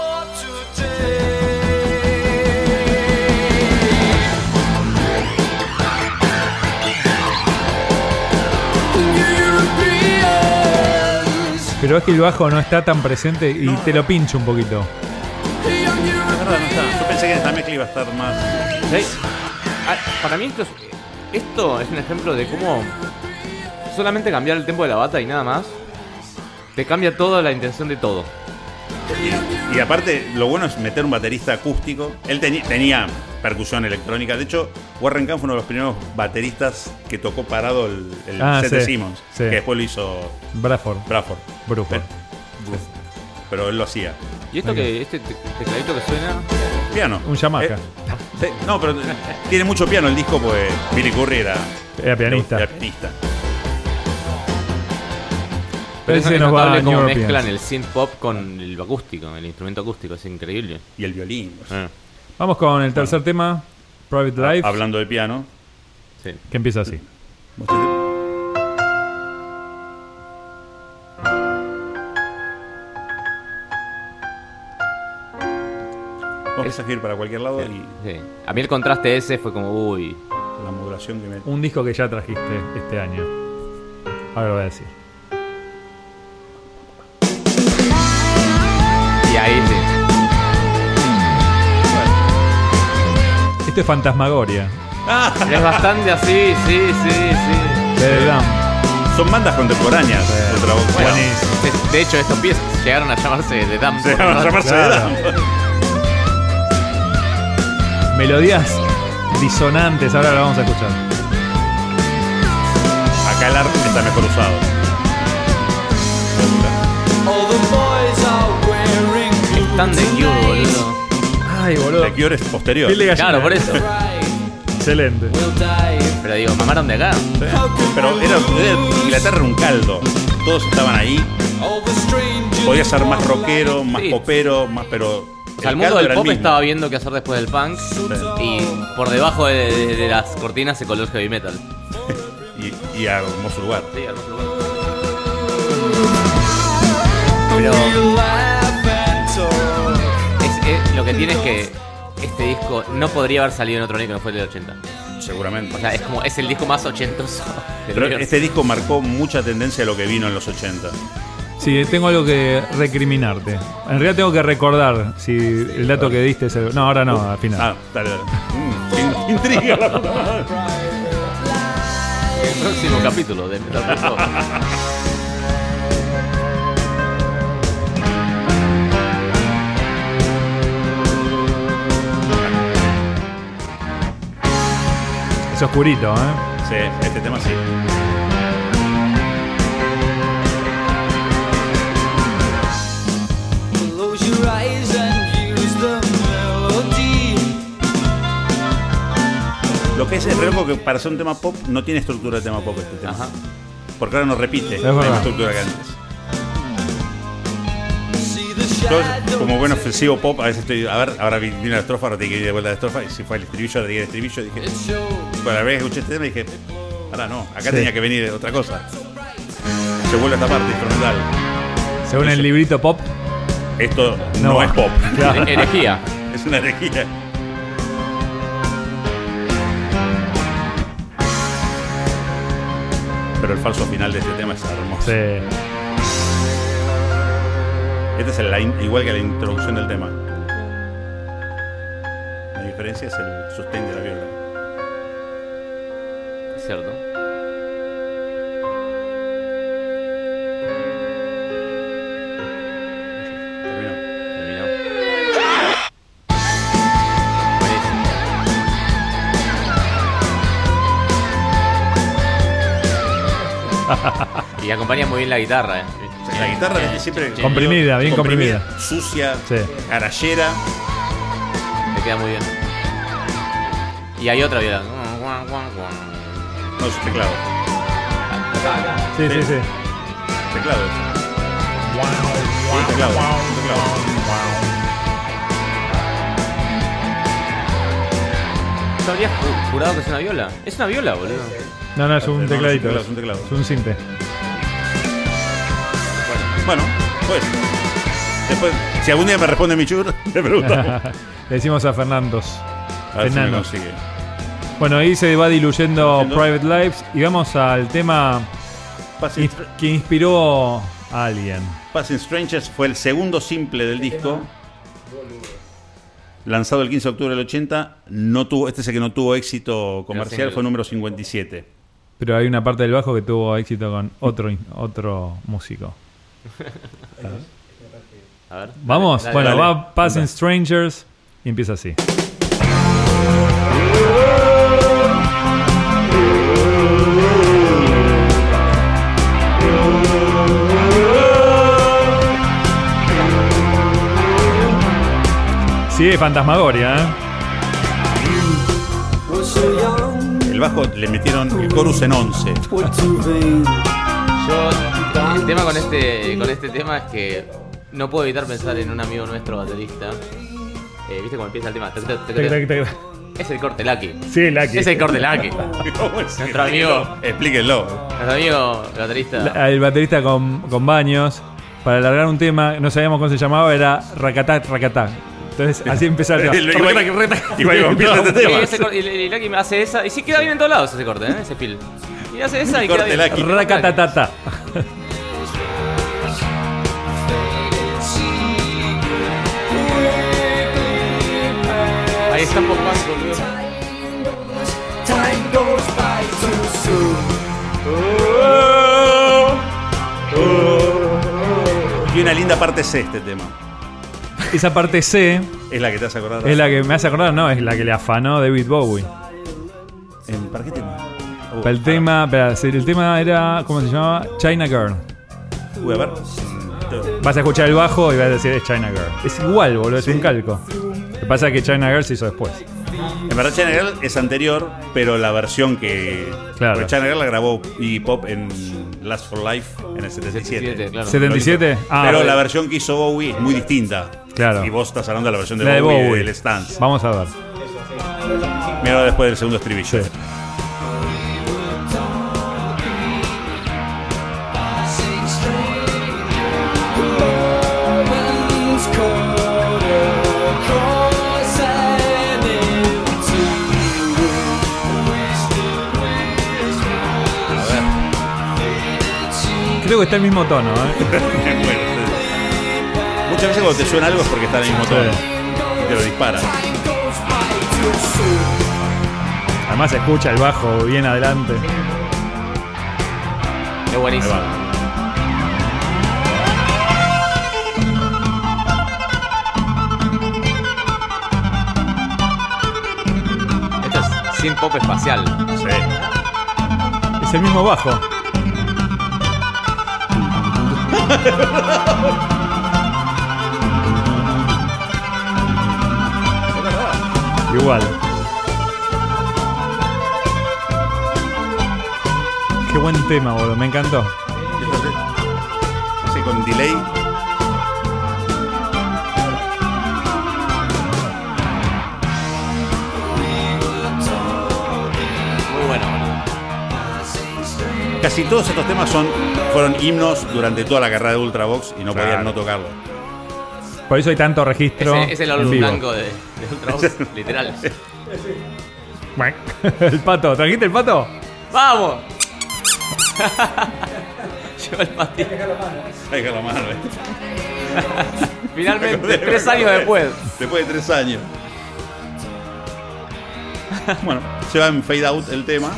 Pero es que el bajo no está tan presente y te lo pincho un poquito. Es verdad, no está. Yo pensé que en esta mezcla iba a estar más. ¿Sí? Ah, para mí esto es, esto es un ejemplo de cómo solamente cambiar el tempo de la bata y nada más te cambia toda la intención de todo. Y, y aparte, lo bueno es meter un baterista acústico. Él teni- tenía percusión electrónica. De hecho, Warren Kahn fue uno de los primeros bateristas que tocó parado el, el Ah, set sí, de Simmons. sí. Que después lo hizo Bradford. Bradford. Brujo. Eh, Pero él lo hacía. Y esto que, este te- tecladito que suena, Piano. Un Yamaha. Eh, sí, no, pero tiene mucho piano el disco, pues Billy Curry era, Era pianista. era pianista. pero es, Ese es nos va notable a cómo New mezclan Europeans. el synth pop con el acústico, el instrumento acústico, es increíble. Y el violín. pues. Eh, Vamos con el tercer tema, Private Life, Hablando de piano. sí. que empieza así. Vos empezás a ir para cualquier lado y Sí. A mí el contraste ese fue como, uy. la modulación que me. Un disco que ya trajiste este año. Ahora lo voy a decir. Y ahí sí. Esto es Fantasmagoria, Es bastante así, sí, sí, sí. de The Dam. Son bandas contemporáneas. Otra voz. Bueno, Buenísimo. de, de hecho estos pies llegaron a llamarse The Damned. Se llama llamarse Claro. de Dam. Melodías disonantes, ahora la vamos a escuchar. Acá el arte está mejor usado. Están de Cure, boludo. Ay, boludo. The Cure es posterior. Piel de gallina. Claro, por eso. Excelente. Pero digo, mamaron de acá. Sí. Pero era, era- Inglaterra era un caldo. Todos estaban ahí. Podía ser más rockero, más Sí. popero, más, pero. O sea, el mundo caldo del era pop mismo. estaba viendo qué hacer después del punk. Y por debajo de, de- de las cortinas se coló el heavy metal. Y, y a hermoso lugar. Sí, hermoso lugar. Pero es, es- lo que tiene es que este disco no podría haber salido en otro año que no fue el del ochenta. Seguramente. O sea, es como es el disco más ochentoso del Pero universo. este disco marcó mucha tendencia a lo que vino en los ochenta. Sí, tengo algo que recriminarte. En realidad tengo que recordar si el dato que diste es el... No, ahora no, al final. Ah, dale, dale. Mm, qué intriga la puta madre. El próximo capítulo de Metal Pop. Es oscurito, ¿eh? Sí, este tema sí. Close your eyes and use the melody. Lo que es es re loco que para ser un tema pop no tiene estructura de tema pop este tema. Ajá. Porque ahora no repite Es la misma verdad. estructura que antes. See the Yo, shadows. como buen ofensivo pop, a veces estoy. A ver, ahora viene la estrofa, ahora tiene que ir de vuelta a la estrofa. Y si fue el estribillo, ahora tiene el estribillo. Dije, It shows. bueno, la vez que escuché este tema dije, ahora no, acá Sí. tenía que venir otra cosa. Se vuelve esta parte instrumental. Según el librito pop. Esto no, No. es pop. Claro. Herejía. Es una herejía. Pero el falso final de este tema es hermoso. Sí. Este es el, la in- igual que la introducción del tema. La diferencia es el sustain de la viola. Es cierto. Terminó. Terminó. Buenísimo. Y acompaña muy bien la guitarra, eh. La guitarra es siempre Comprimida, bien comprimida. Sucia, Sí. garallera. Le queda muy bien. Y hay otra viola. No, es un teclado. Sí, sí, sí. Teclado es. Un teclado. Un teclado. ¿Tú habrías ju- jurado que es una viola? Es una viola, boludo. No, no, es No, un no, tecladito. es un teclado, es un teclado. Es un sinte. Bueno, pues. Después, si algún día me responde Michur, le pregunto. Le decimos a Fernandos. A ver si me Fernando. consigue. Bueno, ahí se va diluyendo Diluyendo. Private Lives y vamos al tema Passing, ins- que inspiró a alguien. Passing Strangers fue el segundo simple del disco. Lanzado el quince de octubre del ochenta. No tuvo, este es el que no tuvo éxito comercial, single. fue número cincuenta y siete. Pero hay una parte del bajo que tuvo éxito con otro, in- otro músico. A ver. Vamos, dale, bueno, dale. va Passing Strangers y empieza así. Sigue Fantasmagoria, ¿eh? Was so young, El bajo le metieron el chorus en once. were too vain. Yo, el tema con este, con este tema es que no puedo evitar pensar en un amigo nuestro baterista. Eh, ¿Viste cómo empieza el tema? Tac, tac, tac, Tac, tac. tac, tac. Es el corte Lucky. Sí, Lucky. Es el corte Lucky. ¿Cómo es? Nuestro amigo. Explíquenlo. Nuestro amigo el baterista. La- El baterista con, con baños, para alargar un tema, no sabíamos cómo se llamaba, era Racatá, Racatá. Entonces así empezaba el tema. Igual- igual como empieza este Sí, tema. ese corte- y, y Lucky hace esa. Y sí queda bien en todos lados ese corte, ¿eh? Ese feel. Y hace esa y queda Corte bien. Lucky. Racatatata. Ahí está Pop Punk, boludo. Time goes by too soon. Y una linda parte C este tema. Esa parte C Es la que te hace acordar. es la que me hace acordar, no, es la que le afanó David Bowie. ¿Para qué tema? Uh, Para el tema, espera, sí, el tema era, ¿cómo se llamaba? China Girl. Uy, a ver. Vas a escuchar el bajo y vas a decir es China Girl. Es igual, boludo, es un calco. Lo que pasa es que China Girl se hizo después. En verdad China Girl es anterior, pero la versión que... Claro. Porque China Girl la grabó Iggy Pop en Last for Life en el setenta y siete. setenta y siete, claro. ¿setenta y siete? Ah, pero vale. la versión que hizo Bowie es muy distinta. Claro. Y vos estás hablando de la versión de, La de Bowie, Bowie. del Stance. Vamos a ver. Mira después del segundo estribillo. Sí. Creo que está el mismo tono, ¿eh? Bueno, muchas veces cuando te suena algo es porque está en el mismo tono. Y te lo dispara. Además se escucha el bajo bien adelante. Es buenísimo. Ahí va. Esto es synth pop espacial. Sí. Es el mismo bajo. Igual. Qué buen tema, boludo. Me encantó. Sí, con delay. Muy bueno, boludo. Casi todos estos temas son, fueron himnos durante toda la carrera de Ultravox y no Claro. podían no tocarlo. Por eso hay tanto registro. Ese es el en álbum vivo. blanco de, de Ultravox, literal. El pato. ¿Trajiste el pato? ¡Vamos! Lleva el patito. Ay, que la mano, eh. Finalmente, tres años después. Después de tres años. Bueno, se va en fade out el tema.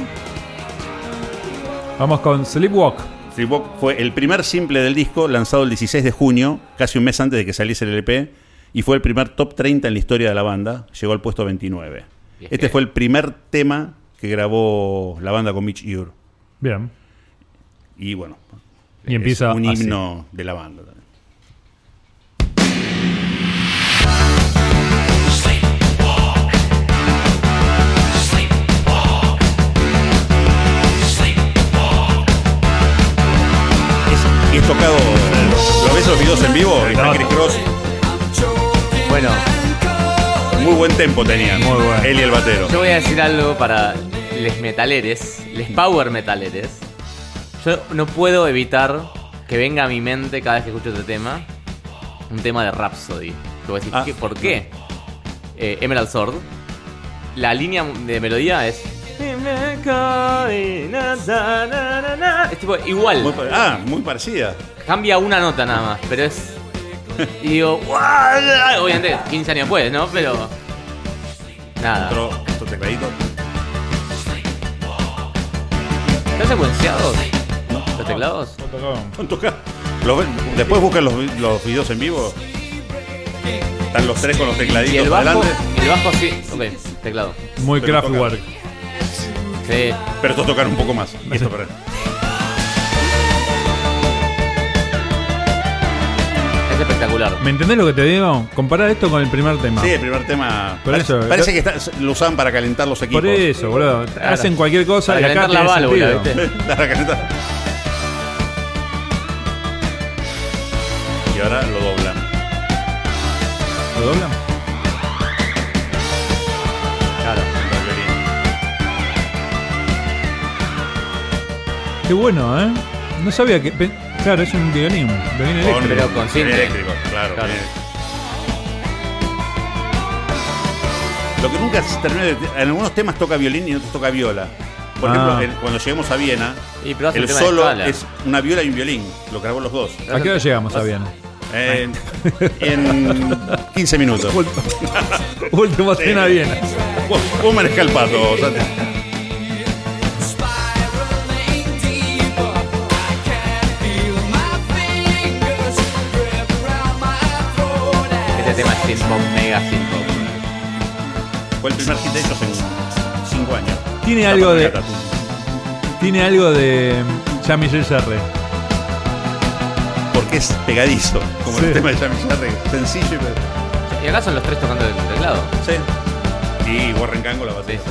Vamos con Sleepwalk. Sleepwalk fue el primer simple del disco, lanzado el dieciséis de junio, casi un mes antes de que saliese el L P, y fue el primer top treinta en la historia de la banda. Llegó al puesto veintinueve. Y es Este que- fue el primer tema que grabó la banda con Mitch Ure. Bien. Y bueno, Y empieza es un así. himno de la banda también. Es, y es tocado, ¿lo ves los videos en vivo? Está Chris Cross, Bueno, muy buen tempo tenían, Muy bueno. él y el batero. yo voy a decir algo para les metaleres, les power metaleres. Yo no puedo evitar que venga a mi mente cada vez que escucho este tema un tema de Rhapsody. Que voy a decir, Ah, ¿qué? ¿por qué? Eh, Emerald Sword. La línea de melodía es... Es tipo igual. Muy pa- ah, muy parecida. Cambia una nota nada más, pero es... Y digo, "Guau", obviamente quince años después, ¿no? Pero... Nada. Otro, otro tecladito. ¿Están secuenciados los teclados? Toca. Los ven- después buscan los, vi- los videos en vivo. Están los tres con los tecladitos Y el bajo, adelante. el bajo sí. Ok, teclado. Muy Pero Kraftwerk. Sí. Pero estos tocan un poco más. Y esto para- Es espectacular. ¿Me entendés lo que te digo? Comparar esto con el primer tema. Sí, el primer tema. Por parece eso, parece yo- que está- lo usaban para calentar los equipos. Por eso, boludo. Hacen cualquier cosa Para y acá calentar la tiene válvula, sentido. ¿viste? Para calentar. Y ahora lo doblan. ¿Lo doblan? Claro. El violín. Qué bueno, ¿eh? No sabía que... pe- Claro, es un violín. Violín eléctrico. Con- Pero con cinte. eléctrico, claro. Claro. bien. Lo que nunca se termina de. En algunos temas toca violín y en otros toca viola. Por Ah. ejemplo, el- cuando lleguemos a Viena, Y pero hace un el tema de solo escala. es una viola y un violín. Lo grabó los dos. ¿A qué hora llegamos a Viena? En, en quince minutos. Última cena Sí. Viena. Vos, vos manejá el pato, Santi. Este tema es synth pop, mega synth pop. Fue el primer hit de ellos en cinco años. Tiene La algo de. palanca, Tiene algo de. Jean-Michel Jarre. porque es pegadizo, como Sí. el tema de Jean-Michel Jarre, sencillo y pe- Y acá son los tres tocando el teclado. sí. Y Warren Cango la batería.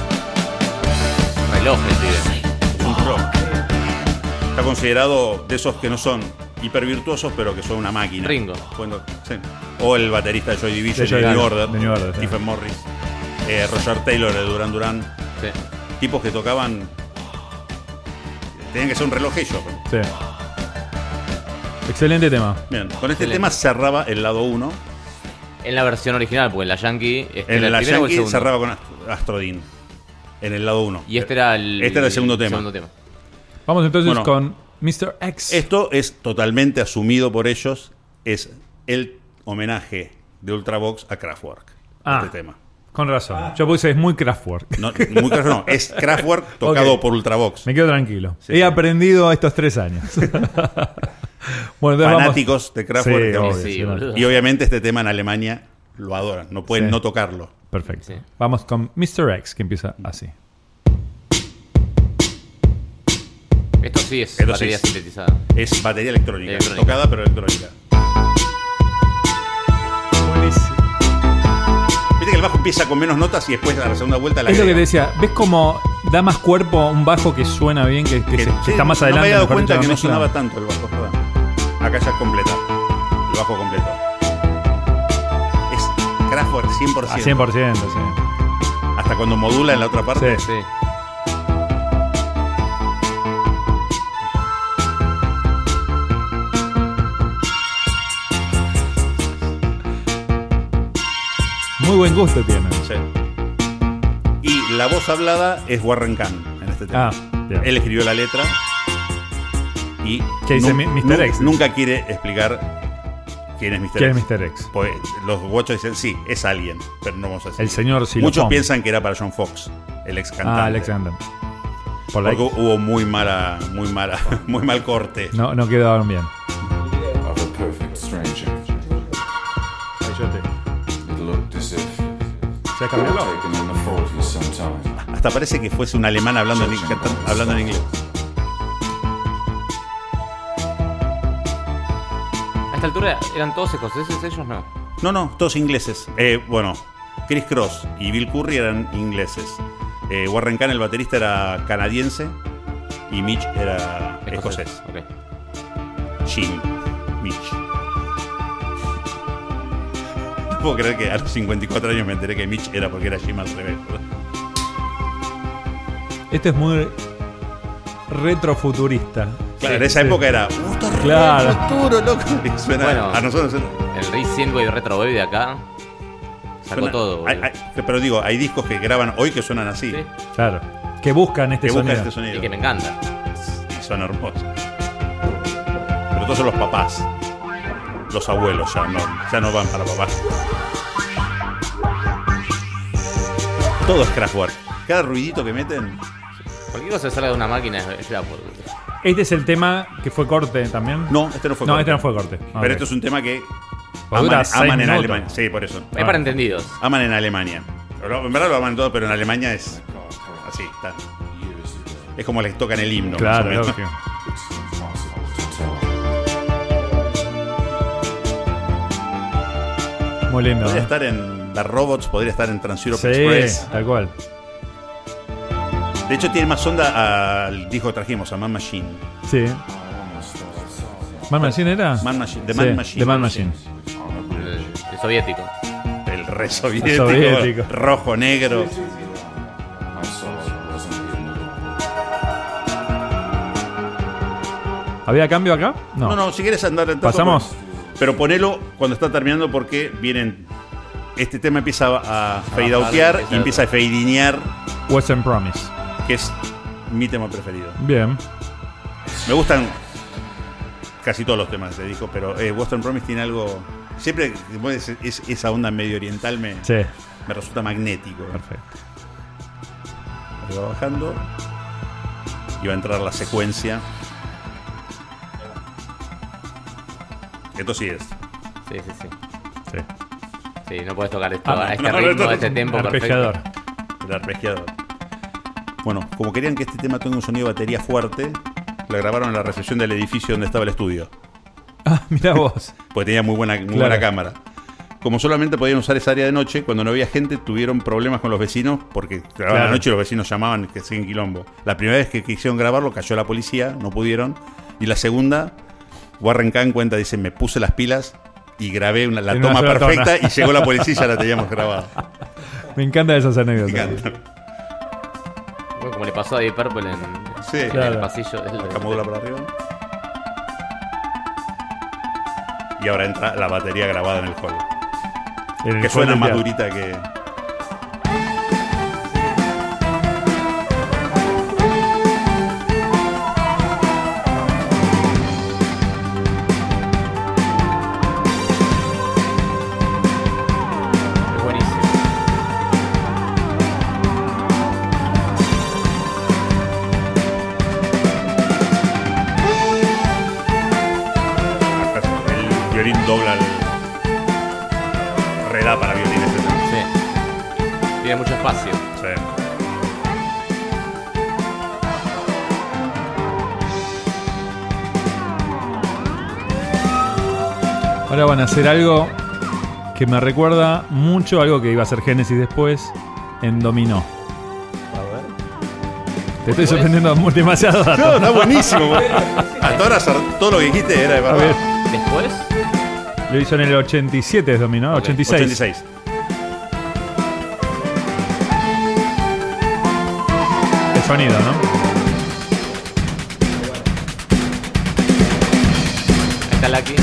Reloj el pibe. Un pro. Está considerado de esos que no son hipervirtuosos, pero que son una máquina. Ringo. Cuando- sí. O el baterista de Joy Division, De Joy de New Division, Order, de New Order, sí. Stephen Morris, eh, Roger Taylor de Duran Duran. Sí. Tipos que tocaban. Tenían que ser un reloj ellos. Sí. Excelente tema. Bien, con este Excelente. tema cerraba el lado uno. En la versión original, porque en la Yankee. Este En era la el primero o el Yankee segundo. cerraba con Ast- Astro Dean. En el lado uno. Y este era el. Este era el segundo tema. Vamos entonces Bueno. con mister X. Esto es totalmente asumido por ellos. Es el homenaje de Ultravox a Kraftwerk. Ah. Este tema. Con razón. Yo puse es muy Kraftwerk. No, muy claro, no. Es Kraftwerk tocado Ok. por Ultravox. Me quedo tranquilo. Sí, He sí. aprendido estos tres años. Bueno, entonces Fanáticos de vamos. Kraftwerk. Sí, obvio, Sí, sí, boludo. Y obviamente este tema en Alemania lo adoran. No pueden Sí. no tocarlo. Perfecto. Sí. Vamos con mister X, que empieza así. Esto sí es Esto batería sí es- sintetizada. Es batería electrónica. Electrónica. Tocada pero electrónica. Buenísimo. Viste que el bajo empieza con menos notas y después a la segunda vuelta la Es lo que te agrega. decía. ¿Ves cómo da más cuerpo a un bajo que suena bien, que, que Que- se- que sí, está más no adelante? me había dado mejor cuenta dicho, que la no mezcla? sonaba tanto el bajo, ¿verdad? Acá ya es completa. El bajo completo. Es Kraftwerk cien por A ciento. cien por ciento, sí. Hasta cuando modula en la otra parte. Sí. Sí. Muy buen gusto tiene. Sí. Y la voz hablada es Warren Kahn en este tema. Ah, bien. Él escribió la letra y ¿Qué dice nu- mi- mister nu- X? nunca quiere explicar quién es mister ¿Quién es X. mister X? Pues los guachos dicen, sí, es alguien, pero no vamos a decir. El señor Xylophone. Muchos piensan que era para John Fox, el ex cantante. Ah, Alexander. Por la- Porque hubo muy mala, muy mala, muy mal corte. No, no quedaron bien. of a perfect stranger. Ahí yo te- It looked as if ¿Se they cambió? were taken in the forties sometime. Hasta parece que fuese un alemán hablando en, cantan- hablando en inglés. A esta altura eran todos escoceses, ellos no. No, no, todos ingleses. Eh, bueno, Chris Cross y Bill Curry eran ingleses. Eh, Warren Kahn, el baterista, era canadiense y Mitch era escocés. Ok. Jim, Mitch. No puedo creer que a los cincuenta y cuatro años me enteré que Mitch era porque era Jim al revés. Este es muy retrofuturista. Claro, Sí, en esa sí. época era. "Uh, esto es re Claro. futuro, loco". Y suena, Bueno. a nosotros El Ray Synthwave Retro Baby de acá sacó suena- todo, hay- boludo. hay- pero digo, hay discos que graban hoy que suenan así. Sí. Claro. Que buscan este Que buscan sonido. este sonido. Y que me encanta. Y son hermosos. Pero todos son los papás. Los abuelos ya no, ya no van para papás. Todo es Kraftwerk. Cada ruidito que meten. Cualquier cosa que salga de una máquina es es Kraftwerk. Este es el tema que fue corte también. No, este no fue No, corte. este no fue corte. Pero Ok. esto es un tema que Pues dura aman, seis aman en minutos. Alemania. Sí, por eso. Es para entendidos. Aman en Alemania. Pero en verdad lo aman todo, pero en Alemania es así. Está. Es como les tocan el himno. Claro, más o menos. lógico. It's impossible to tell. Muy lindo. Podría ¿eh? estar en The Robots, podría estar en Trans-Europe Sí, Express. tal cual. De hecho, tiene más onda al disco que trajimos, a Man Machine. Sí. ¿Man Machine era? Man Machine, The Sí, Man Machine. The Man Machine. El, el soviético. El re soviético, Soviético. rojo, negro. I saw it wasn't hidden at all. ¿Había cambio acá? No. No, no, si quieres andar en tanto, ¿Pasamos? pues, pero ponelo cuando está terminando porque vienen. Este tema empieza a fade outear y empieza a fadeinear, Western Promise. que es mi tema preferido. Bien. Me gustan casi todos los temas de este disco, pero eh, Western Promise tiene algo. Siempre es, es- esa onda medio oriental me, Sí. me resulta magnético. Perfecto. Ahí va bajando y va a entrar la secuencia. Esto sí es. Sí, sí, sí. Sí. Sí, no puedes tocar esto Ah, a este no, no, ritmo, no, a este no, tempo Arpegiador. perfecto. El arpegiador. Bueno, como querían que este tema tenga un sonido de batería fuerte, la grabaron en la recepción del edificio donde estaba el estudio. Ah, mirá vos. Porque tenía muy buena, muy Claro. buena cámara. Como solamente podían usar esa área de noche, cuando no había gente tuvieron problemas con los vecinos porque grababan Claro. la noche y los vecinos llamaban que siguen quilombo. La primera vez que quisieron grabarlo cayó la policía, no pudieron. Y la segunda, Warren Kahn cuenta, dice, me puse las pilas y grabé una, la En una toma sola perfecta toma. y llegó la policía y ya la teníamos grabada. Me encantan esas Me anécdotas. encanta. Bueno, como le pasó a Deep Purple en, Sí, en Claro. el pasillo. del- acá modula para arriba. Y ahora entra la batería grabada en el hall. En el Que suena hall más del durita que... Es buenísimo. El violín dobla el... Reda para violín este tema. Sí. Tiene mucho espacio. Sí. Ahora van a hacer algo que me recuerda mucho a algo que iba a ser Genesis después en Dominó. Te estoy sorprendiendo mu- demasiado No, datos. está buenísimo. Hasta ahora sar- todo lo que dijiste era de A ver, verdad. Después, lo hizo en el ochenta y siete, es Dominó, Ok, ochenta y seis. ochenta y seis. El sonido, ¿no? ahí está Lucky.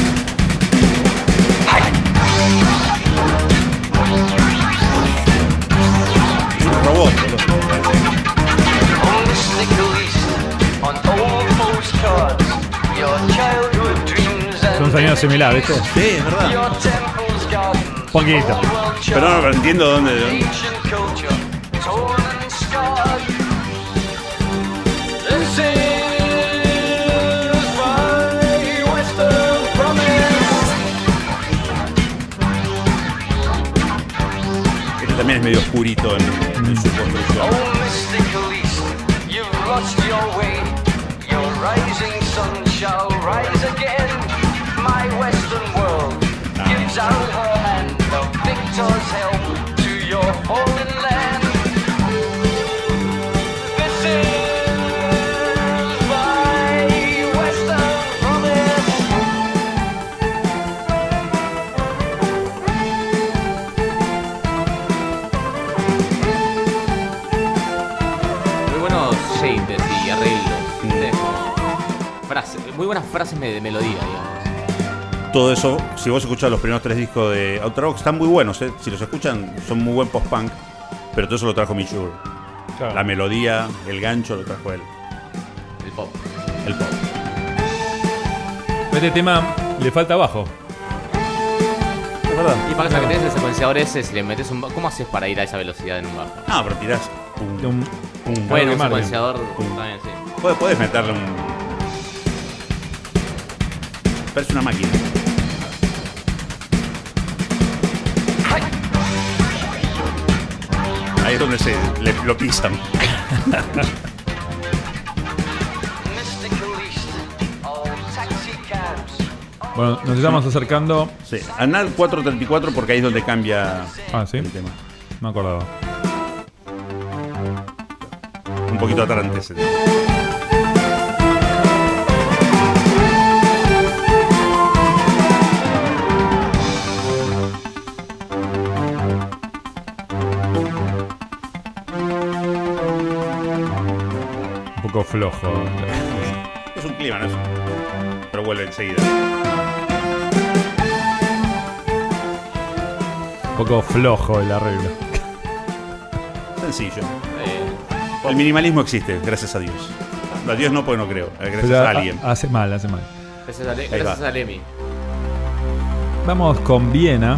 Un robot. boludo. On the sticker list, on old postcards, your childhood dreams Son and sonidos similares, ¿viste? Sí, es verdad. your temple's gardens. Poquito. old world Pero no, pero entiendo dónde... ancient culture, torn and scarred. This is my Western promise. Este también es medio oscurito en, en su construcción. Oh, mystical East, you've lost your way. Your rising sun shall rise again. My Western world gives out her hand of victor's help to your fallen land. This is my Western promise. Muy buenos shapes y arreglos. ¿viste? Frases, muy buenas frases de melodía, digamos. Todo eso, si vos escuchás los primeros tres discos de Ultravox, están muy buenos, ¿eh? Si los escuchan, son muy buen post-punk. Pero todo eso lo trajo Mitch Ure. Claro. La melodía, el gancho lo trajo él. El pop. El pop. Este tema le falta bajo. Es verdad. Y para que tenés el secuenciador ese, si le metes un bajo, ¿cómo haces para ir a esa velocidad en un bajo? Ah, pero tirás un... Un- un- Bueno, un margen. secuenciador también, sí. Podés, podés meterle un... Parece una máquina. Ahí es donde se le, lo pisan. Mystical East, all taxi cabs. Bueno, nos estamos acercando. Sí. Anal cuatrocientos treinta y cuatro porque ahí es donde cambia Ah, sí. el tema. No me acordaba. Un poquito atrás antes. Un poco flojo. Es un clima, ¿no? Es- Pero vuelve enseguida. Un poco flojo el arreglo. Sencillo. Eh, El minimalismo existe, gracias a Dios. A Dios no, porque no creo. Gracias Pero a ha- alguien. hace mal, hace mal. gracias a, Le- Ahí gracias va. a Lemmy. Vamos con Viena,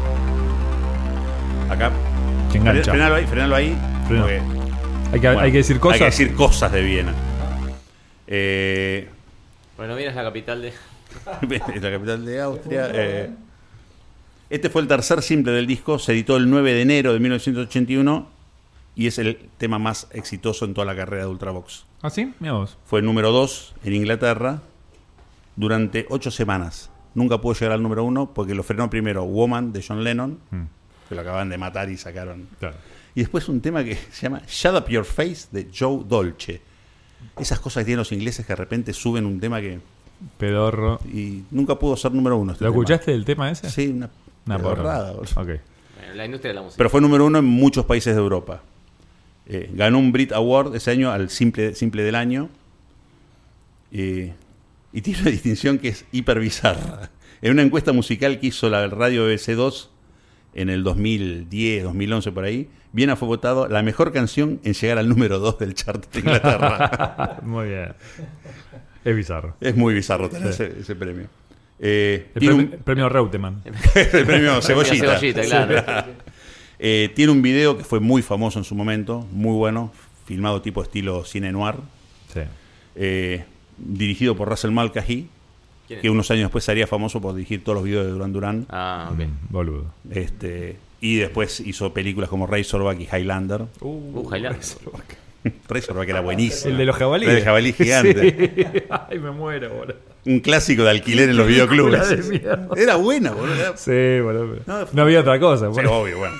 Acá. que engancha. Frenalo ahí, frenalo ahí. Freno. porque, Hay que, bueno, hay que decir cosas. Hay que decir cosas de Viena. Eh, Bueno, Viena es la capital de. es la capital de Austria. Eh, este fue el tercer simple del disco. Se editó el nueve de enero de mil novecientos ochenta y uno. y es el tema más exitoso en toda la carrera de Ultravox. ¿Ah, sí? Mira vos. Fue el número dos en Inglaterra durante ocho semanas. Nunca pudo llegar al número uno porque lo frenó primero Woman de John Lennon, Mm. que lo acaban de matar y sacaron. Claro. Y después un tema que se llama Shut Up Your Face de Joe Dolce. Esas cosas que tienen los ingleses que de repente suben un tema que... Pedorro. Y nunca pudo ser número uno. Este ¿Lo tema. escuchaste del tema ese? Sí, una, Una pedorrada, porra. boludo. Ok. Bueno, la industria de la música. Pero fue número uno en muchos países de Europa. Eh, ganó un Brit Award ese año al simple, simple del año. Eh, y tiene una distinción que es hiper bizarra. En una encuesta musical que hizo la radio B B C dos en el dos mil diez, dos mil once por ahí, Viena fue votado la mejor canción en llegar al número dos del chart de Inglaterra. Muy bien. Es bizarro. Es muy bizarro tener Sí. ese, ese premio. Eh, El tiene premio, premio Reutemann. un, el premio Cebollita. Cebollita, claro. Eh, tiene un video que fue muy famoso en su momento, muy bueno, filmado tipo estilo cine noir, Sí. eh, dirigido por Russell Mulcahy, ¿Quién es? que unos años después sería famoso por dirigir todos los videos de Duran Duran. Ah, ok. Mm, boludo. Este, y después hizo películas como Razorback y Highlander. Uh, Highlander. Razorback era buenísimo. El de los jabalíes. El de jabalí gigante. Sí. Ay, me muero, boludo. Un clásico de alquiler en los Película videoclubes. de mierda. Era buena, boludo. Era- Sí, boludo. No, No, había otra cosa. Sí, boludo. obvio, bueno.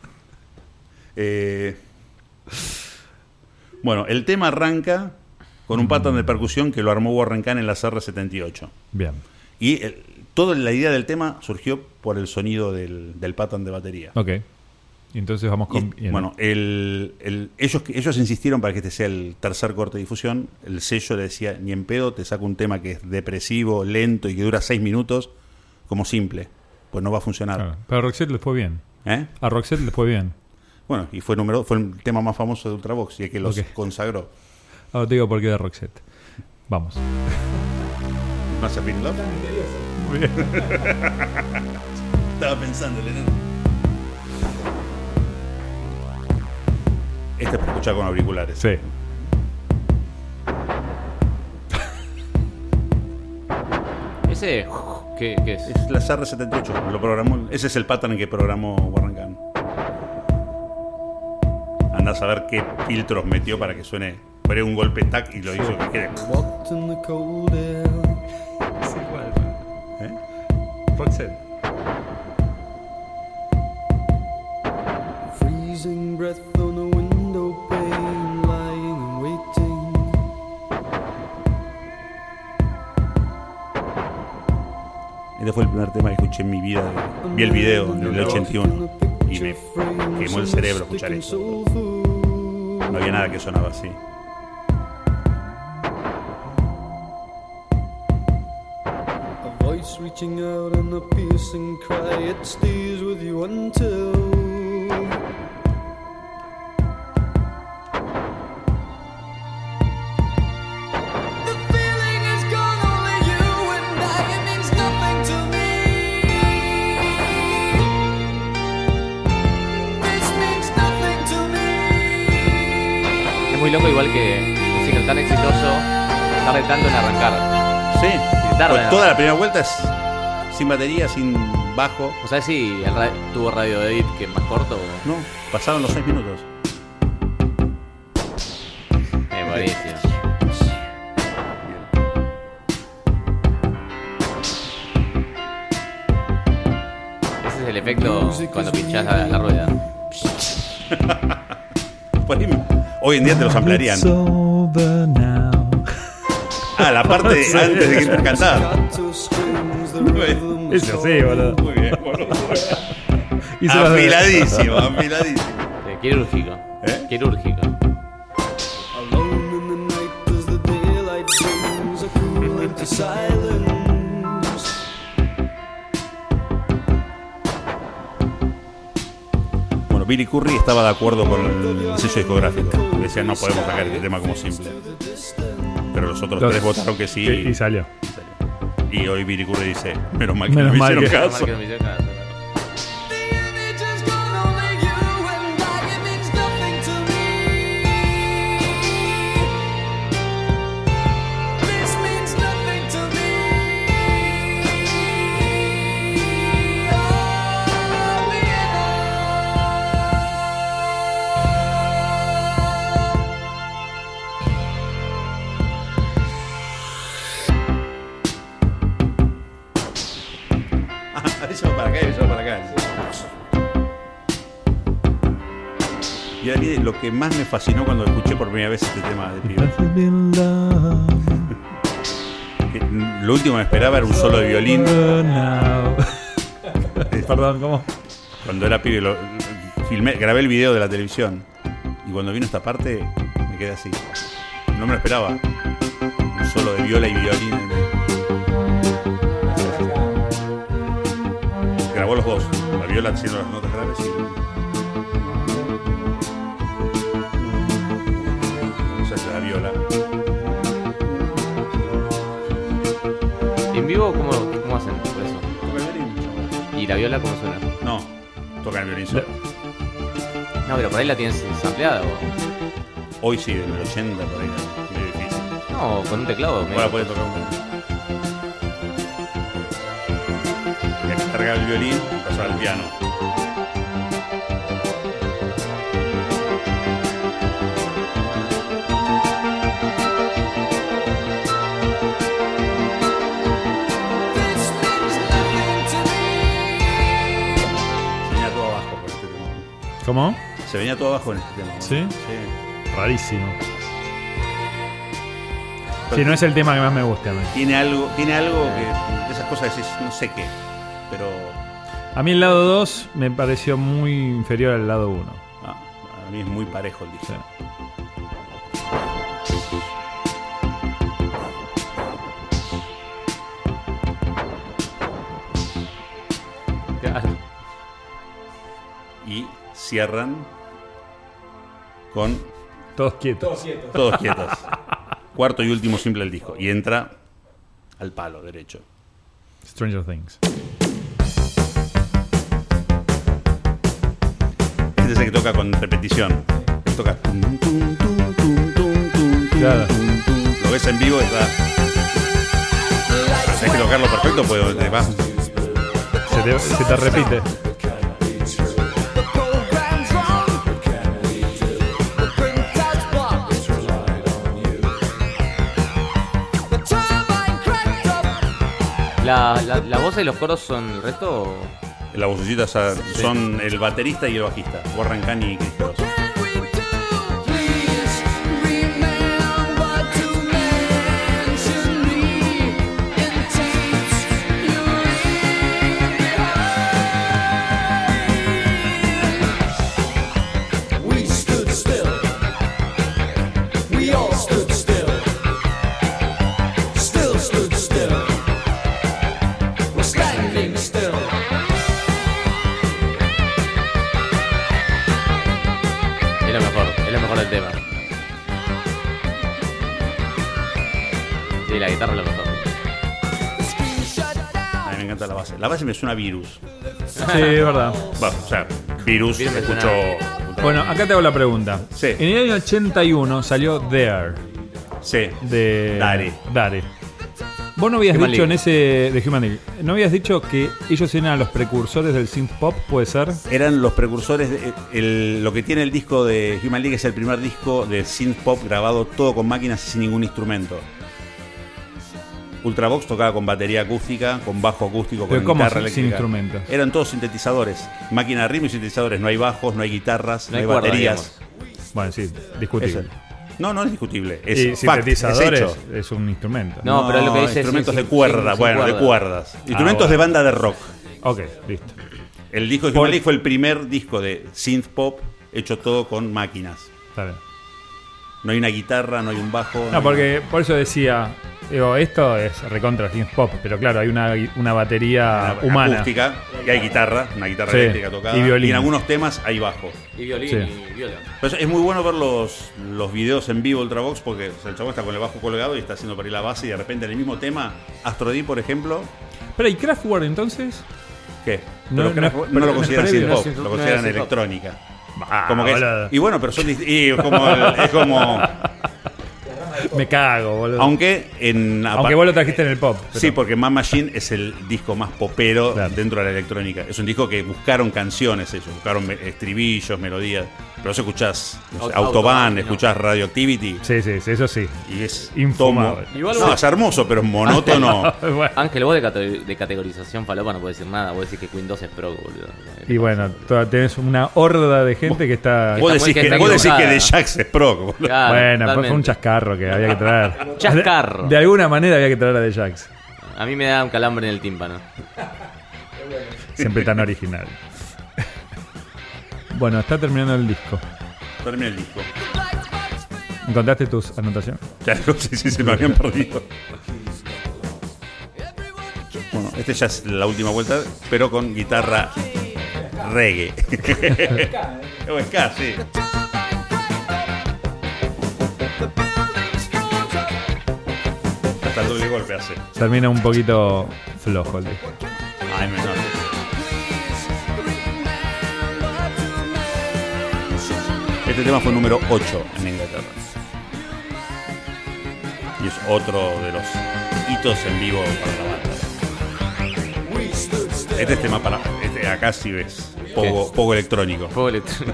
Eh, bueno, el tema arranca con un pattern de percusión que lo armó Warren Kahn en la C R setenta y ocho. Bien. Y el- toda la idea del tema surgió por el sonido del, del pattern de batería. Ok. Y entonces vamos Y, con... bien. bueno, el, el- ellos, ellos insistieron para que este sea el tercer corte de difusión. El sello le decía, ni en pedo te saco un tema que es depresivo, lento y que dura seis minutos como simple. Pues no va a funcionar. Claro. Pero a Roxette le fue bien. ¿Eh? A Roxette le fue bien. Bueno, y fue número fue el tema más famoso de Ultravox y el que los Ok. consagró. Ahora te digo por qué de Roxette. Vamos. ¿Más a Love? Muy bien. Estaba pensando, Lennon. Este es para escuchar con auriculares. Sí. Ese, ¿qué, qué es? Es la C R setenta y ocho, lo programó, ese es el pattern que programó Warren Kahn. Andá a saber qué filtros metió para que suene. Fue un golpe tac y lo hizo que quede. Walked in the cold air. ¿Eh? Roxette. Freezing breath on a window pane, lying and waiting. Este fue el primer tema que escuché en mi vida. Vi el video en el ochenta y uno y me quemó el cerebro escuchar esto. No había nada que sonaba así. A voice reaching out in a piercing cry, it stays with you until the feeling is gone, only you and I, it means nothing to me. This means nothing to me. Es muy loco, igual que un single tan exitoso, tarde tanto en arrancar. Sí, tarda, pues ¿no? toda la primera vuelta es sin batería, sin bajo. ¿O sabes si el ra- tuvo radio edit que es más corto? o- No, pasaron los seis minutos. Es buenísimo. Ese es el efecto cuando pinchás la, la rueda. Por ahí, hoy en día te los ampliarían. Ah, la parte de- antes de que entres a cantar. Staccato strings, the rhythm Es así, boludo. Muy bien, boludo. Hizo la- Afiladísimo, afiladísimo. Eh, quirúrgico. ¿Eh? Quirúrgico. alone in the night as the daylight brings a cool into silence. Bueno, Billy Currie estaba de acuerdo con el sello discográfico. Decían, no podemos sacar este tema como simple. Pero los otros Los- tres votaron que sí. Y, y salió. Y hoy Billy Currie dice, menos mal que Menos no me mal hicieron que- Nada más caso. que no me hicieron caso. The image is gone, only you and I, it means nothing to me. This means nothing to me. Oh, Vienna. se va para acá y se va para acá. Y a mí lo que más me fascinó cuando escuché por primera vez este tema de pibe, que lo último que me esperaba era un solo de violín. Perdón, ¿cómo? Cuando era pibe, lo, filmé, grabé el video de la televisión. Y cuando vino esta parte, me quedé así. No me lo esperaba. Un solo de viola y violín en el medio. Grabó los dos. La viola haciendo las notas graves y... O sea, la viola. ¿En vivo cómo, cómo hacen por eso? Toca el violín, chaval. ¿Y la viola cómo suena? No, toca el violín solo. No, pero por ahí la tienes sampleada o... Hoy sí, en el ochenta por ahí. Medio difícil. No, con un teclado. medio- Ahora puede tocar un poco. Y acá cargar el violín y pasar al piano. Se venía todo abajo con este tema. ¿Cómo? Se venía todo abajo en este tema. ¿no? ¿Sí? Sí. Rarísimo. Sí, no es el tema que más me gusta a mí. Tiene algo, tiene algo que de esas cosas decís, no sé qué, pero A mí el lado dos me pareció muy inferior al lado uno. ah, a mí es muy parejo el disco. Sí. Claro. Y cierran con Todos quietos. todos quietos. Cuarto y último simple del disco. Y entra al palo derecho. Stranger Things. Este es el que toca con repetición. Él toca. tum, tum, tum, tum, tum, tum, tum, Claro. tum, tum. Lo ves en vivo, está. Hay que tocarlo perfecto, pues te va. Se te, se te repite. ¿La, la, ¿La voz y los coros son el resto o...? Las vocecitas son el baterista y el bajista. Warren Khan y Chris Cross. We stood still. We all stood still. Still stood still. We're standing still. Es lo mejor, es lo mejor del tema. Sí, la guitarra es lo mejor. A mí me encanta la base. La base me suena a Virus. Sí, es verdad. Bueno, o sea, Virus, Virus me escucho. suena- Bueno, acá te hago la pregunta. Sí. En el año ochenta y uno salió There Sí. de Dare. Dare. Vos no habías Human dicho en League. ese de Human League, no habías dicho que ellos eran los precursores del synth pop, ¿puede ser? Eran los precursores. De, el- lo que tiene el disco de Human League es el primer disco de synth pop grabado todo con máquinas y sin ningún instrumento. Ultravox tocaba con batería acústica, con bajo acústico, con Pero ¿cómo guitarra sin- sin eléctrica. instrumentos? Eran todos sintetizadores. Máquina de ritmo y sintetizadores. No hay bajos, no hay guitarras, no, No hay hay cuerda, baterías. Bueno, sí, Eso. discutible. No, no es discutible. Es Y fact, es sintetizadores hecho. es, un instrumento. No, pero lo que dice es instrumentos sin- de cuerda, sin- sin bueno, de cuerda. cuerdas. Instrumentos bueno. de banda de rock. Ok, listo. El disco de Por- Human League fue el primer disco de synth pop hecho todo con máquinas. Está bien. No hay una guitarra, no hay un bajo. No, hay- porque por eso decía, digo, esto es recontra synth pop, pero claro, hay una, una batería una humana. acústica, y hay guitarra, una guitarra Sí, eléctrica tocada. y violín. en algunos temas hay bajo. Y violín Sí. y viola. Pero es muy bueno ver los, los videos en vivo Ultravox porque o sea, el chabón está con el bajo colgado y está haciendo por ahí la base y de repente en el mismo tema, Astro D, por ejemplo, Pero ¿y Kraftwerk entonces? ¿qué? No, Pero no es- no, pero lo no es consideran previo, synth no pop, es synth- lo no consideran es synth pop. electrónica. Ah, Como que es- boludo. y bueno, pero son dist- y como el- es como Me cago, boludo. Aunque en Aunque vos lo trajiste en el pop. pero- Sí, porque Man Machine es el disco más popero Claro. dentro de la electrónica. Es un disco que buscaron canciones, ellos buscaron me- estribillos, melodías. Pero vos escuchás no sé, Auto- Autobahn, Autobahn, no. escuchás Radioactivity Sí, sí, sí, eso sí. y es Infumable. tomo. Igual no, vos- es hermoso, pero es monótono. Bueno. Ángel, vos de, cate- de categorización falopa no podés decir nada. Vos decís que Queen dos es pro, boludo. Y bueno, to- tenés una horda de gente que está... Vos Está muy- decís que, está vos decís que equivocada. The Jax es pro. boludo. Claro, bueno, pues fue totalmente. un chascarro que había que traer. Chascarro. De, de alguna manera había que traer a The Jax. A mí me da un calambre en el tímpano. Siempre tan original. Bueno, está terminando el disco. Termina el disco. ¿Encontraste tus anotaciones? Claro, sí, sí, se me habían perdido. Bueno, este ya es la última vuelta, pero con guitarra reggae. O ska, sí. Hasta el doble golpe hace. Termina un poquito flojo el disco. Ay, me no. Este tema fue número ocho en Inglaterra. Y es otro de los hitos en vivo para la banda. Este es tema para. Este, acá sí ves. Poco, poco electrónico. Fuego electrónico.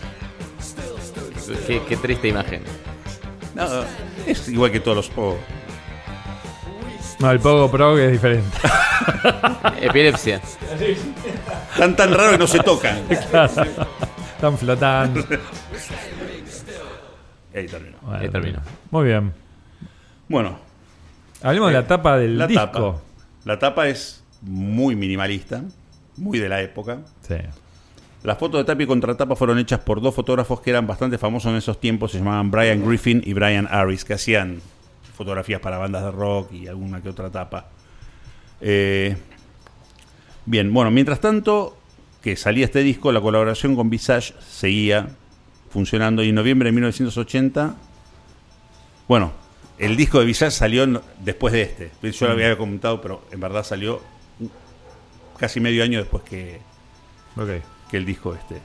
qué, qué triste imagen. No, es igual que todos los pogo. No, el Pogo Pro es diferente. Epilepsia. Tan tan raro que no se tocan. Están flotando. Ahí terminó. Bueno, Ahí terminó. Muy bien. Bueno, Hablemos de la tapa del la disco. tapa. La tapa es muy minimalista, muy de la época. Sí. Las fotos de tapa y contratapa fueron hechas por dos fotógrafos que eran bastante famosos en esos tiempos. Se llamaban Brian Griffin y Brian Harris, que hacían fotografías para bandas de rock y alguna que otra tapa. Eh, bien, bueno, mientras tanto que salía este disco, la colaboración con Visage seguía funcionando y en noviembre de mil novecientos ochenta, bueno, el disco de Visage salió no- después de este. Yo lo había comentado, pero en verdad salió casi medio año después que, Ok. que el disco este.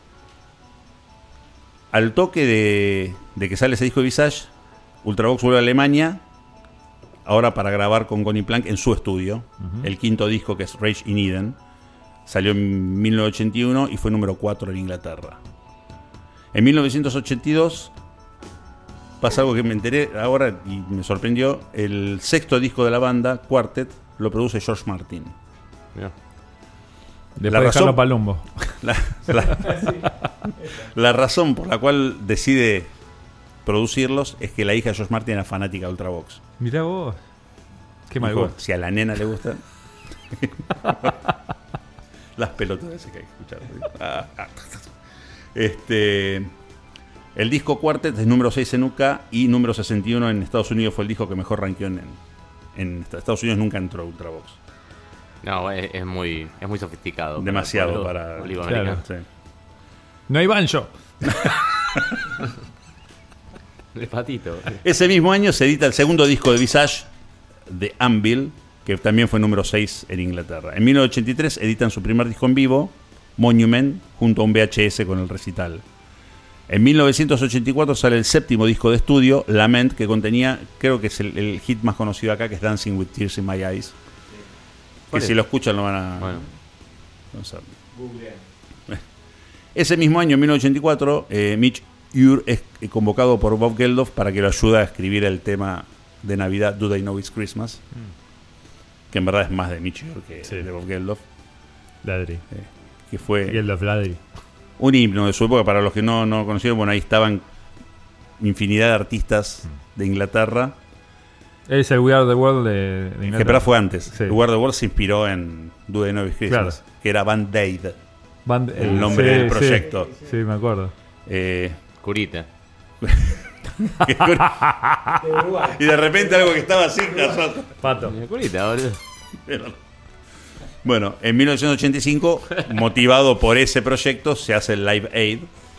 Al toque de, de que sale ese disco de Visage, Ultravox vuelve a Alemania, ahora para grabar con Connie Plank en su estudio. El quinto disco, que es Rage in Eden, salió en mil novecientos ochenta y uno y fue número cuatro en Inglaterra. En mil novecientos ochenta y dos pasa algo que me enteré ahora y me sorprendió. El sexto disco de la banda, Quartet, lo produce George Martin. Mirá. Después La de razón- dejarlo Palumbo. La, la- la razón por la cual decide producirlos es que la hija de George Martin era fanática de Ultravox. Mirá vos. Qué mal Dijo, gusto. si a la nena le gusta. Las pelotas que hay que escuchar. Ah, ah. Este, el disco Quartet es número seis en U K y número sesenta y uno en Estados Unidos. Fue el disco que mejor rankeó en, en Estados Unidos. Nunca entró Ultravox. No, es, es muy es muy sofisticado. Demasiado el pueblo para... boliviano-americano. Sí. No hay banjo. El patito. Ese mismo año se edita el segundo disco de Visage, The Anvil, que también fue número seis en Inglaterra. En mil novecientos ochenta y tres editan su primer disco en vivo, Monument, junto a un V H S con el recital. En mil novecientos ochenta y cuatro sale el séptimo disco de estudio, Lament, que contenía, creo que es el, el hit más conocido acá, que es Dancing with Tears in My Eyes. Que ¿Cuál si es? lo escuchan lo van a... Bueno. no sé. Ese mismo año, en mil novecientos ochenta y cuatro, eh, Mitch Ure es convocado por Bob Geldof para que lo ayude a escribir el tema de Navidad, Do They Know It's Christmas, que en verdad es más de Mitch Ure que Sí. de Bob Geldof, Ladri. que fue Y el de Ladri. un himno de su época. Para los que no, no conocieron, bueno, ahí estaban infinidad de artistas de Inglaterra, Es el We Are the World de, de que Inglaterra. pero fue antes. Sí. El War the World se inspiró en Do They Know It's Christmas, Claro. que era Band Aid, Band- el nombre del proyecto. Sí, sí, me acuerdo. Eh, Curita. y de repente algo que estaba así, casual. Pato. Curita, boludo. Bueno, en mil novecientos ochenta y cinco, motivado por ese proyecto, se hace el Live Aid.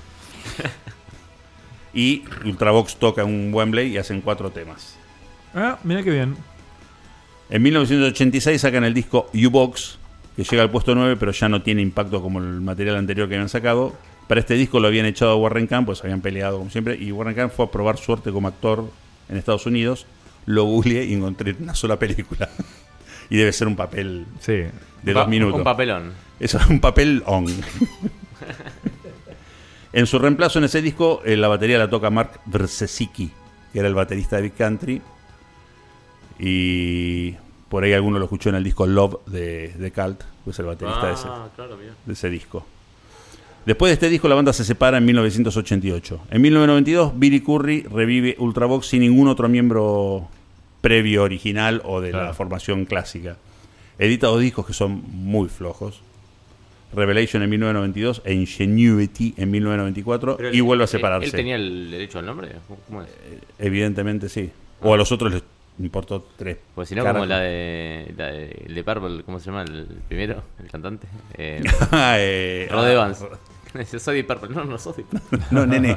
Y Ultravox toca en Wembley y hacen cuatro temas. Ah, mira qué bien. En mil novecientos ochenta y seis sacan el disco U-Box, que llega al puesto nueve, pero ya no tiene impacto como el material anterior que habían sacado. Para este disco lo habían echado a Warren Camp, pues habían peleado como siempre, y Warren Camp fue a probar suerte como actor en Estados Unidos. Lo googleé y encontré una sola película. Y debe ser un papel Sí. de Un dos pa- minutos. Un papelón. Es un papel on. En su reemplazo en ese disco, eh, la batería la toca Mark Wrzesicki, que era el baterista de Big Country. Y por ahí alguno lo escuchó en el disco Love de, de Cult, pues el baterista de, ese, Ah, claro, mira. de ese disco. Después de este disco, la banda se separa en mil novecientos ochenta y ocho. En mil novecientos noventa y dos, Billy Currie revive Ultravox sin ningún otro miembro previo, original o de Claro. la formación clásica. Edita dos discos que son muy flojos. Revelation en mil novecientos noventa y dos e Ingenuity en mil novecientos noventa y cuatro. Pero Y él- vuelve a él- separarse. ¿Él tenía el derecho al nombre? ¿Cómo es? Evidentemente sí. O a los otros les importó tres. Pues si no, carajos. como la de, la de, el de Purple, ¿cómo se llama el primero? El cantante. Eh, eh, Rod ah, Evans. Dice, soy de Purple. No, no soy de Purple. No, nene.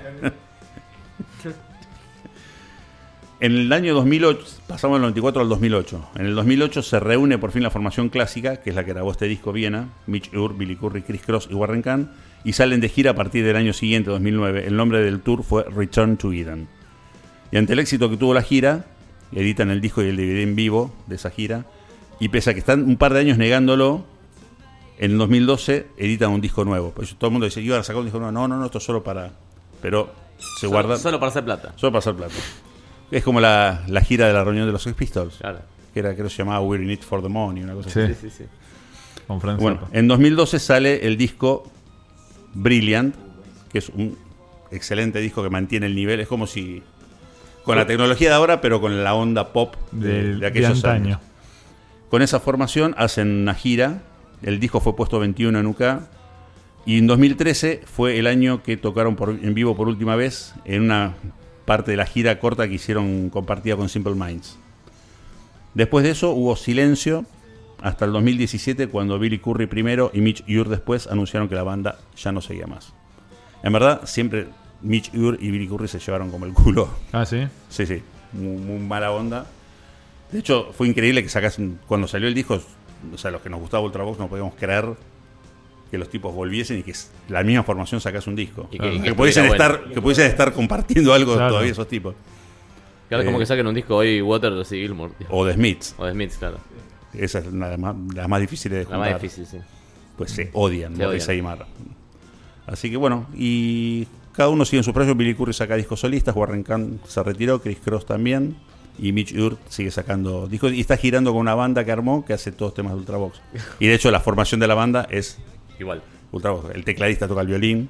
En el año dos mil ocho, pasamos del noventa y cuatro al dos mil ocho. En el dos mil ocho se reúne por fin la formación clásica, que es la que grabó este disco Viena, Mitch Ure, Billy Currie, Chris Cross y Warren Kahn, y salen de gira a partir del año siguiente, dos mil nueve. El nombre del tour fue Return to Eden. Y ante el éxito que tuvo la gira, editan el disco y el D V D en vivo de esa gira, y pese a que están un par de años negándolo, en el dos mil doce editan un disco nuevo. Pues todo el mundo dice, iban a sacar un disco nuevo. No, no, no, esto es solo para... Pero se guarda... Solo, solo para hacer plata. Solo para hacer plata. Es como la, la gira de la reunión de los Sex Pistols. Claro. Que era, creo que se llamaba We're in it for the money, una cosa Sí. así. Sí, sí, sí. Con Frank Bueno, Zappa. en dos mil doce sale el disco Brilliant, que es un excelente disco que mantiene el nivel. Es como si... Con la tecnología de ahora, pero con la onda pop de, Del- de de aquellos antaño. años. Con esa formación hacen una gira. El disco fue puesto veintiuno en U K. Y en dos mil trece fue el año que tocaron por, en vivo por última vez en una parte de la gira corta que hicieron compartida con Simple Minds. Después de eso hubo silencio hasta el dos mil diecisiete, cuando Billy Currie primero y Mitch Ure después anunciaron que la banda ya no seguía más. En verdad, siempre Mitch Ure y Billy Currie se llevaron como el culo. Ah, sí. Sí, sí, muy, muy mala onda. De hecho, fue increíble que sacasen, cuando salió el disco, o sea, los que nos gustaba Ultravox no podíamos creer que los tipos volviesen y que la misma formación sacase un disco. Y que, que- y que que pudiesen estuviera estar, bueno. que pudiesen estar compartiendo algo Claro. todavía esos tipos. Claro, es como Eh, que saquen un disco hoy Waters y Gilmour. tío. O de Smiths. O de Smiths, claro. Esa es una de las más, las más difíciles de La juntar. más difícil, sí. Pues se odian, Se Morrissey odian. y Marr. Así que bueno, y cada uno sigue en su proyecto. Billy Currie saca discos solistas, Warren Kahn se retiró, Chris Cross también, y Mitch Ure sigue sacando discos y está girando con una banda que armó que hace todos temas de Ultravox. Y de hecho la formación de la banda es Igual. Ultravox. El tecladista toca el violín,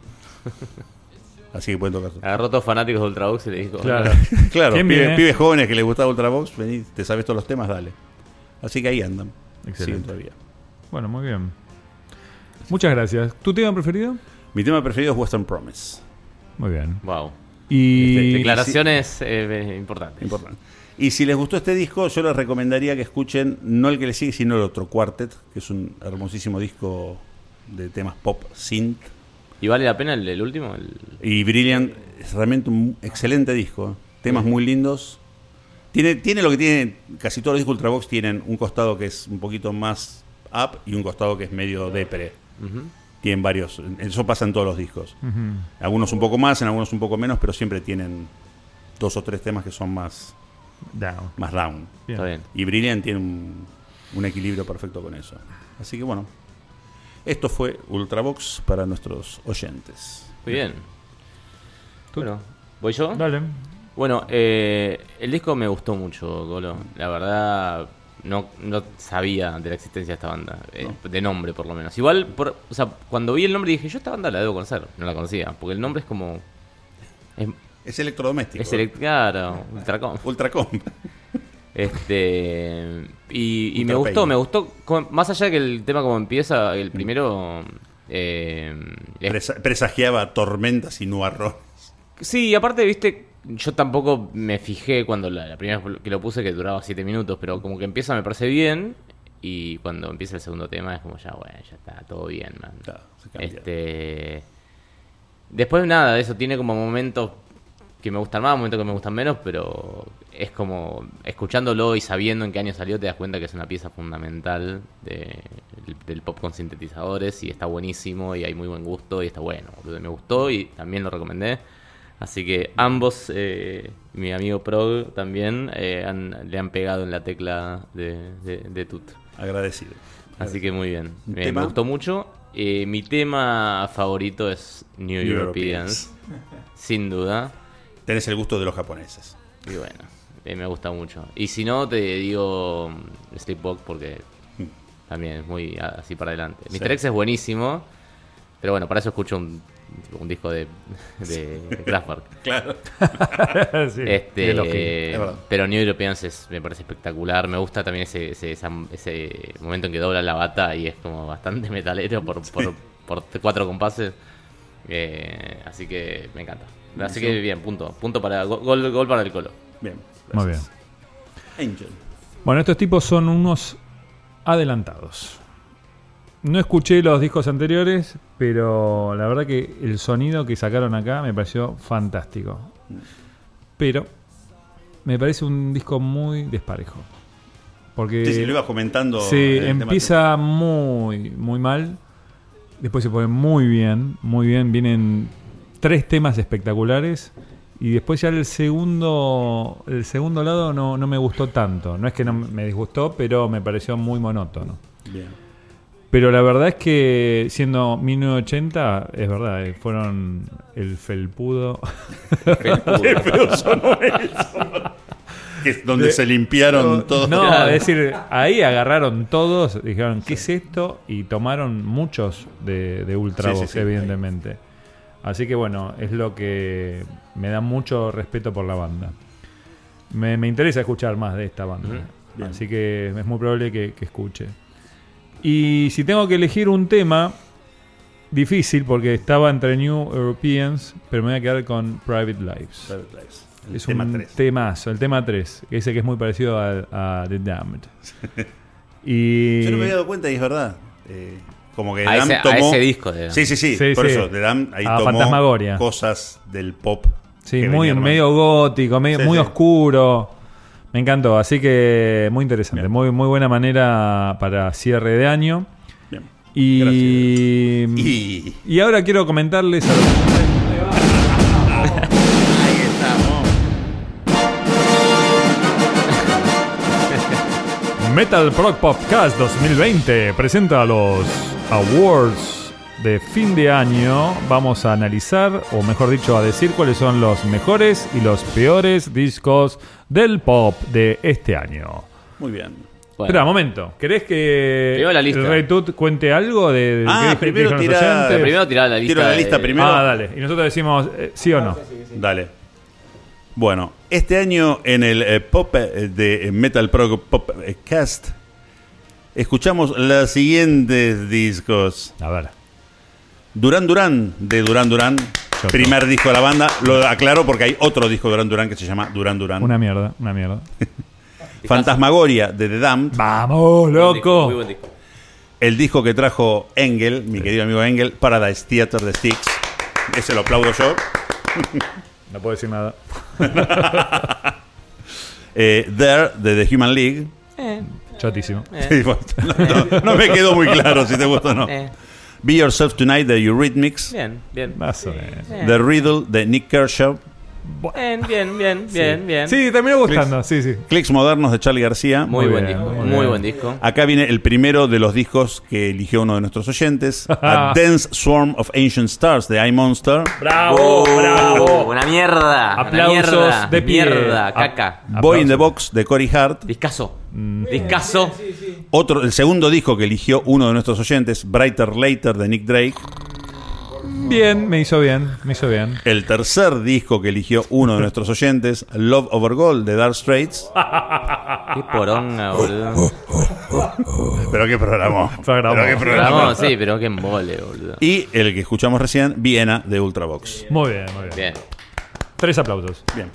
así que pueden tocar. Agarró todos fanáticos de Ultravox y le dijo... Claro. Claro, ¿Quién pibe- viene? pibes jóvenes que les gustaba Ultravox, vení, te sabes todos los temas, dale. Así que ahí andan, Excelente. siguen todavía. Bueno, muy bien. Muchas gracias. ¿Tu tema preferido? Mi tema preferido es Western Promise. Muy bien. Wow. Y... Declaraciones eh, importantes. Importante. Y si les gustó este disco, yo les recomendaría que escuchen no el que le sigue, sino el otro, Quartet, que es un hermosísimo disco de temas pop synth. ¿Y vale la pena el, el último? El... Y Brilliant es realmente un excelente disco. Temas muy lindos. Tiene, tiene lo que tiene, casi todos los discos Ultravox tienen un costado que es un poquito más up y un costado que es medio depre. Ujú. Tienen varios, eso pasa en todos los discos. Ujú. Algunos un poco más, en algunos un poco menos, pero siempre tienen dos o tres temas que son más, Down. más down. Bien. Está bien. Y Brilliant tiene un, un equilibrio perfecto con eso. Así que bueno, esto fue Ultravox para nuestros oyentes. Muy bien. Bueno, ¿voy yo? Dale. Bueno, eh, el disco me gustó mucho, Golo. La verdad, no, no sabía de la existencia de esta banda. eh, De nombre, por lo menos. Igual, por, o sea, cuando vi el nombre dije, yo esta banda la debo conocer. No la conocía, porque el nombre es como... Es, Es electrodoméstico. es elect- claro, Ultracom. Ultracom. Este y, y me Ultra gustó, Pain. me gustó, como- más allá que el tema como empieza, el primero eh, es- Presa- presagiaba tormentas y nubarrones. sí, aparte, viste, yo tampoco me fijé cuando la, la primera vez que lo puse que duraba siete minutos, pero como que empieza me parece bien y cuando empieza el segundo tema es como ya, bueno, ya está, todo bien, man. Claro, se cambia. Este después nada, de eso tiene como momentos que me gustan más, momentos que me gustan menos, pero es como escuchándolo y sabiendo en qué año salió te das cuenta que es una pieza fundamental de- del pop con sintetizadores y está buenísimo y hay muy buen gusto y está bueno, boludo, me gustó y también lo recomendé. Así que ambos, eh, mi amigo Prog también, eh, han, le han pegado en la tecla de, de, de Tut. Agradecido. Así que muy bien. ¿Un Me, tema? me gustó mucho. Eh, mi tema favorito es New, New Europeans, sin duda. Tenés el gusto de los japoneses. Y bueno, eh, me gusta mucho. Y si no, te digo um, Sleepwalk porque también es muy así para adelante. Sí. mister X es buenísimo, pero bueno, para eso escucho un, un disco de, de Kraftwerk. Claro. Sí, Este, de Login. es verdad. pero New Europeans es, me parece espectacular. Me gusta también ese, ese, esa- ese momento en que dobla la bata y es como bastante metalero por, por, por cuatro compases. Eh, así que me encanta. Así que bien, punto. Punto para gol, gol para el Colo. Bien. Muy gracias. Angel. Bueno, estos tipos son unos adelantados. No escuché los discos anteriores, pero la verdad que el sonido que sacaron acá me pareció fantástico. Pero me parece un disco muy desparejo. Porque Sí, sí, lo ibas comentando. sí, en el tema empieza muy, muy mal. Después se pone muy bien, muy bien. Vienen tres temas espectaculares. Y después ya el segundo el segundo lado no, no me gustó tanto. No es que no me disgustó, pero me pareció muy monótono. Bien. Pero la verdad es que siendo mil novecientos ochenta, es verdad, eh, fueron el felpudo. Felpudo. Qué feo sonó eso. Que es donde De- se limpiaron todos. No, Claro. es decir, ahí agarraron todos, dijeron, ¿qué es esto? Y tomaron muchos de, de Ultravox, Sí, sí, sí. evidentemente. Así que bueno, es lo que me da mucho respeto por la banda. Me, me interesa escuchar más de esta banda. Ujú. Bien. Así que es muy probable que, que escuche. Y si tengo que elegir un tema, difícil porque estaba entre New Europeans, pero me voy a quedar con Private Lives. El Es tema un tres. temazo, el tema tres, que dice que es muy parecido a, a The Damned. Y Yo no me había dado cuenta y es verdad. Eh, como que A The Damned ese- a tomó. ese disco de- Sí, sí, sí. Sí, por sí. eso, The Damned ahí A tomó Fantasmagoria. cosas del pop. sí, que muy venía medio gótico, medio, Sí, muy sí. oscuro. Me encantó, así que muy interesante, Bien. muy, muy buena manera para cierre de año. Bien. Y, Y. y ahora quiero comentarles a los... Ahí estamos. Metal Prog Podcast dos mil veinte presenta los Awards de fin de año. Vamos a analizar, o mejor dicho, a decir cuáles son los mejores y los peores discos del pop de este año. Muy bien. Bueno, Espera, un momento. ¿Querés que Primero la lista. el Rey Tut cuente algo de, de Ah, qué primero dijeron los tira- oyentes? pero primero tirar la lista. Tiro la lista de- primero. Ah, dale. Y nosotros decimos eh, sí o no. Dale. Bueno, este año en el eh, pop eh, de Metal Prog Pop eh, Cast escuchamos los siguientes discos. A ver. Duran Duran de Duran Duran, Choto. primer disco de la banda. Lo aclaro porque hay otro disco de Duran Duran que se llama Duran Duran. Una mierda, una mierda. Fantasmagoria de The Damned, ¡Vamos, Buen disco, loco! muy buen disco. el disco que trajo Engel, mi querido amigo Engel, Paradise Theater de Styx. Ese lo aplaudo yo. No puedo decir nada. Eh, There de The Human League. Chotísimo. Sí, bueno, no, no- no me quedó muy claro si te gusta o no. Eh, Be Yourself Tonight de Eurythmics. bien, bien. Más o menos. Eh, The Riddle de Nick Kershaw. Bien, bien, bien, bien, bien. Sí, terminó gustando, sí, sí. Clicks Modernos de Charlie García. Muy, Muy buen bien, disco, muy muy, bien. buen disco. Acá viene el primero de los discos que eligió uno de nuestros oyentes. A Dense Swarm of Ancient Stars de iMonster. ¡Bravo, bravo! Una mierda. Aplausos una mierda, de pie. Mierda, Ap- caca. Boy in the Aplausos. Box de Corey Hart. Discaso. Discaso. Otro, el segundo disco que eligió uno de nuestros oyentes, Brighter Later de Nick Drake. Bien, me hizo bien, me hizo bien. El tercer disco que eligió uno de nuestros oyentes, Love Over Gold de Dark Straits. Qué poronga, boludo. Pero qué programa. Programó. Pero qué programa. Vamos, sí, pero qué embole, boludo. Y el que escuchamos recién, Viena de Ultravox. Muy bien, muy bien. Bien. Tres aplausos. Bien.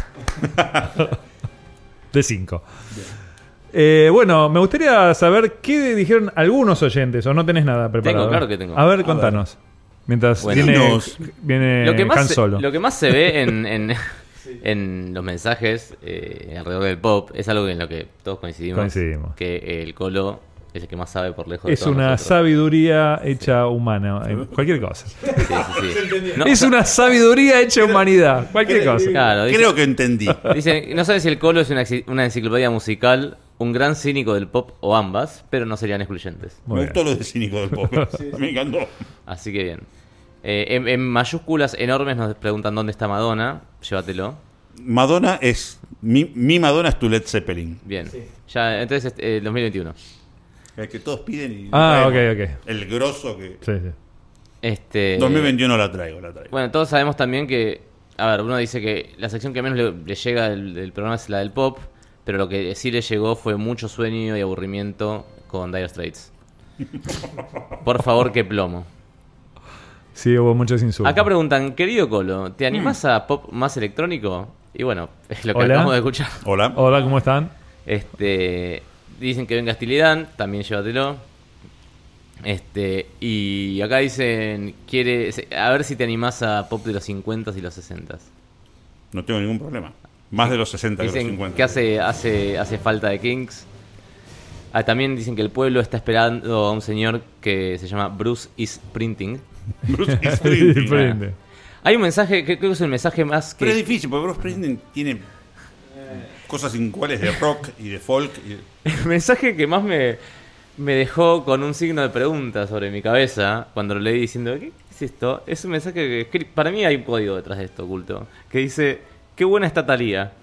De cinco. Eh, bueno, me gustaría saber qué dijeron algunos oyentes, o no tenés nada preparado. claro que tengo. A ver, contanos. Mientras Bueno. viene, Dinos. viene Lo que, Han más se, Solo. lo que más se ve en, en, en los mensajes eh, alrededor del pop es algo en lo que todos coincidimos. Coincidimos. Que el Colo Es el que más sabe por lejos de Es todos una nosotros. sabiduría hecha humana, en cualquier cosa. Sí, sí, sí. No, Es una sabiduría hecha humanidad, cualquier cosa. Claro, dice, Creo que entendí. dice, no sabe si el Colo es una, ex- una enciclopedia musical, un gran cínico del pop o ambas, pero no serían excluyentes. Muy Me bien. gustó lo de cínico del pop. Me encantó. Así que bien. Eh, en, en mayúsculas enormes nos preguntan dónde está Madonna. Llévatelo. Madonna es. Mi, mi Madonna es tu Led Zeppelin. Bien. Ya, entonces, eh, dos mil veintiuno. El que todos piden y. Ah, traemos. ok, ok. El grosso que. Sí, sí. Este, dos mil veintiuno la traigo, la traigo. Bueno, todos sabemos también que, a ver, uno dice que la sección que menos le, le llega del, del programa es la del pop, pero lo que sí le llegó fue mucho sueño y aburrimiento con Dire Straits. Por favor, qué plomo. Sí, hubo muchos insultos. Acá preguntan, querido Colo, ¿te animás a pop más electrónico? Y bueno, es lo que Hola. acabamos de escuchar. Hola. Hola, ¿cómo están? Este, dicen que venga Stilidán, también llévatelo. Este, y acá dicen, quiere, a ver si te animás a pop de los cincuenta y los sesenta. No tengo ningún problema. Más de los sesenta que los Dicen cincuenta. que hace, hace, hace falta de Kings. Ah, también dicen que el pueblo está esperando a un señor que se llama Bruce is Printing. Bruce Sí, Springsteen. prende. Hay un mensaje, que creo que es el mensaje más Pero es que... difícil, porque Bruce Springsteen tiene cosas iguales de rock y de folk. Y... El mensaje que más me, me dejó con un signo de pregunta sobre mi cabeza cuando lo leí diciendo, ¿qué es esto? Es un mensaje que escri- para mí hay un código detrás de esto oculto, que dice, qué buena está Thalía.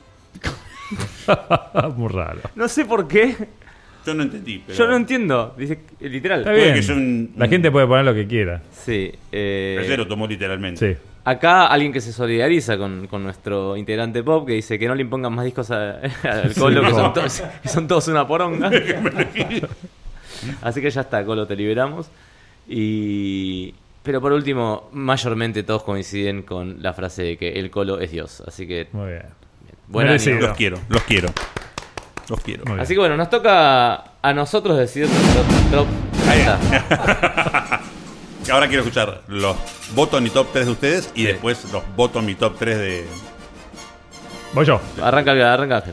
Muy raro. No sé por qué, Yo no entendí, pero... yo no entiendo, dice literal. Está Puede bien. que sea un- La un- gente puede poner lo que quiera. Sí, eh, Ayer lo tomó literalmente. Sí. acá alguien que se solidariza con, con nuestro integrante pop que dice que no le impongan más discos a- al Colo, que, son todos, que son todos una poronga. Así que ya está, Colo, te liberamos. Y... Pero por último, mayormente todos coinciden con la frase de que el Colo es Dios. Así que, Muy bien. buen Merecido. ánimo. Los quiero, los quiero. Los quiero. Muy bien. Así que bueno, nos toca a nosotros decidir nuestro top. Ahí está. Ahora quiero escuchar los bottom y top tres de ustedes y Sí. después los bottom y top tres de... Voy yo. Arranca, arranca Ángel.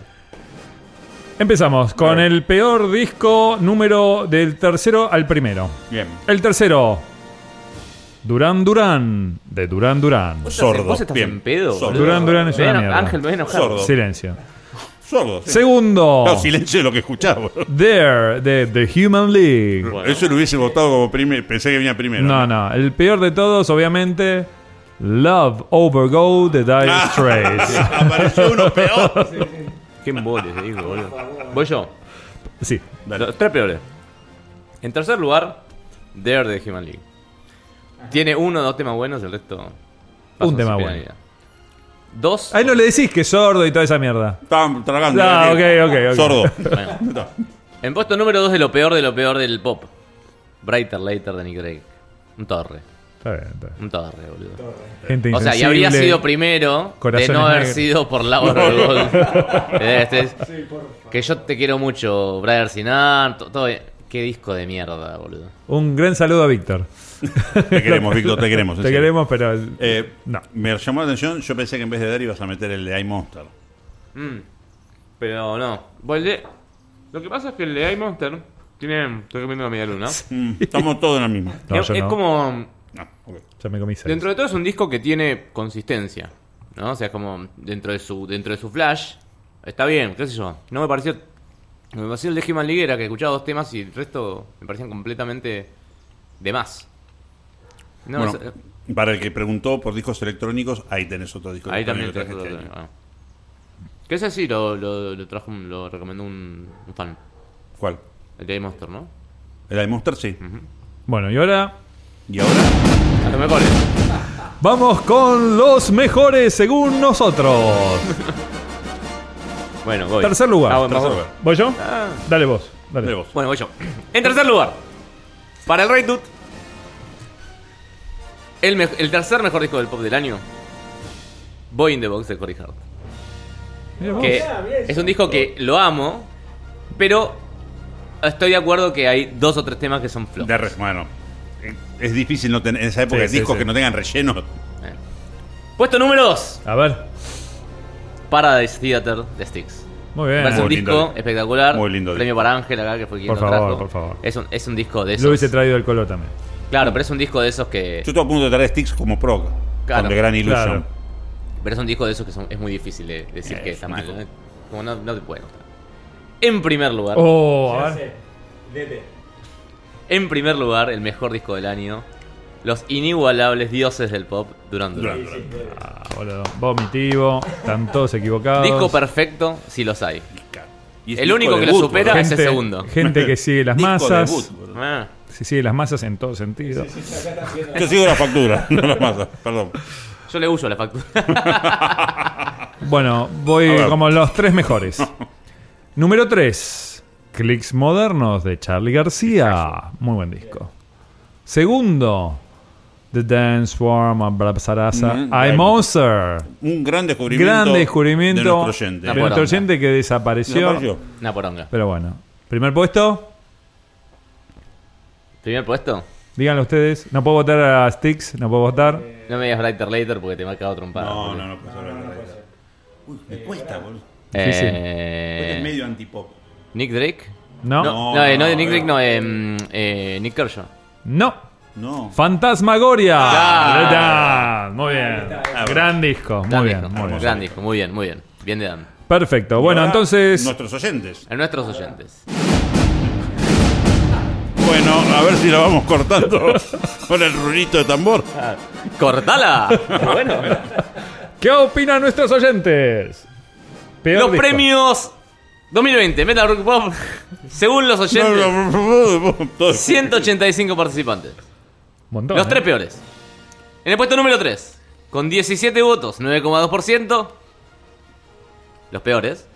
Empezamos con el peor disco número del tercero al primero. Bien. El tercero, Duran Duran, de Duran Duran. ¿Vos estás, Sordo, vos estás bien. en pedo? Sordo. boludo? Duran Duran es Me una voy a eno- mierda. Ángel, me voy a enojar. Sordo. Silencio. Sordo. sí. Segundo, Claro, silencio de lo que escuchaba. There, de The Human League. Bueno. Eso lo hubiese votado como primero. Pensé que venía primero. No, no, el peor de todos, obviamente, Love Over Go de Dire Ah. Straits. Apareció uno peor. Qué embole, te digo, boludo. Voy yo. Sí. Dale. Los tres peores. En tercer lugar, Dare de Human League. Tiene uno o dos temas buenos, el resto. pasa Un tema sin bueno. penalidad. Dos. Ahí no le decís que es sordo y toda esa mierda. Estaban tragando. Ah, ¿eh? ok, ok, ok. Sordo. Bueno. No. En puesto número dos de lo peor de lo peor del pop. Brighter Later de Nick Drake. Un torre. Está bien, está bien. Un torre, boludo. Gente O sea, y insensible. habría sido primero de Corazones no haber negros. sido por la hora del gol. Eh, este es- que yo te quiero mucho, Brother Sinan. to- Todo bien. Qué disco de mierda, boludo. Un gran saludo a Víctor. Te queremos, Víctor, te queremos. en Te serio. queremos, pero. Eh, No. Me llamó la atención. Yo pensé que en vez de dar ibas a meter el de iMonster. Mm. Pero no. Volé. Lo que pasa es que el de iMonster tiene. Estoy comiendo la media luna. Mm, estamos todos en la misma. No, es yo es no. como. Ah, ok. Ya me comí seis. Dentro de todo es un disco que tiene consistencia. ¿No? O sea, es como dentro de su dentro de su flash. Está bien, qué sé yo. No me pareció. Me pareció el de Human League era que escuchaba dos temas y el resto me parecían completamente de más. No, Bueno, o sea, para el que preguntó por discos electrónicos, ahí tenés otro disco ahí también electrónico te que traje este año. Que ese sí lo, lo, lo trajo, un- lo recomendó un, un fan. ¿Cuál? El de Monster, ¿no? El iMonster, sí. Bueno, y ahora Y ahora, A los mejores. vamos con los mejores según nosotros. Bueno, voy. Tercer lugar. Ah, bueno, Tercer vamos. lugar. ¿Voy yo? Ah. Dale vos. Dale. de vos. Bueno, voy yo. En tercer lugar, para el Rey Dude, el, me- el tercer mejor disco del pop del año, Boy in the Box de Corey Hart. Mirá vos. Que es un disco que lo amo, pero estoy de acuerdo que hay dos o tres temas que son flop. De re- bueno, eh, es difícil no tener en esa época Sí, sí, discos sí. que no tengan relleno. Eh. Puesto número dos, A ver. Paradise Theater de Styx. Muy bien. Me parece un Muy disco lindo. espectacular. Muy lindo Premio para Ángel acá, que fue quien Por lo favor, trajo. por favor. Es un, es un disco de esos. Lo hubiese traído el color también. Claro, pero es un disco de esos que. Yo estoy a punto de traer Sticks como prog. Claro. Con The Grand Illusion. Claro. Pero es un disco de esos que son, es muy difícil de decir Es que está un mal. disco. ¿no? Como no, no te puede gustar. En primer lugar. Oh, a ver. En primer lugar, el mejor disco del año. Los inigualables dioses del pop, Duran Duran. Duran Duran. Ah, boludo. Vomitivo. Están todos equivocados. Disco perfecto, si los hay. Y es El disco único que lo debut, supera boludo. es el segundo. Gente que sigue las Disco masas. debut, boludo. Ah, Se sigue las masas en todo sentido. Yo sigo la factura, no la masa. Perdón. yo le uso la factura. Bueno, voy A ver. como los tres mejores. Número tres. Clicks Modernos de Charly García. Muy buen disco. Segundo. The Dance Form of Brabsarasa. Mm, I bueno. Monster. Un gran descubrimiento. Gran descubrimiento de nuestro oyente. de Una nuestro poronga. oyente que desapareció. ¿Desapareció? Una poronga. Pero bueno. Primer puesto. Primer puesto. Díganlo ustedes. No puedo votar a Sticks. No puedo votar. No me digas Brighter Later porque te me ha quedado trompada. No, boludo. no, no, pues ahora no puede ser. Uy, me cuesta, boludo. Difícil. Eh, Porque es medio antipop. Nick Drake. No. No, No. no, eh, no, de no, Nick no. Drake, no, eh, mm, eh, Nick Kershaw. No. Fantasmagoria. Ah. ¿Verdad? Muy bien. Gran disco. Muy Gran bien. disco, Muy bien. gran disco, muy bien, muy bien. Bien de Dan. Perfecto. Y Bueno, ahora, entonces. Nuestros oyentes. A nuestros oyentes. Bueno, a ver si lo vamos cortando con el rulito de tambor. ¡Cortala! Bueno. ¿Qué opinan nuestros oyentes? Peor Los disco. premios dos mil veinte, Metal Rock Pop, según los oyentes, ciento ochenta y cinco participantes. Montón, Los ¿eh? tres peores. En el puesto número tres, con diecisiete votos, nueve coma dos por ciento. Los peores.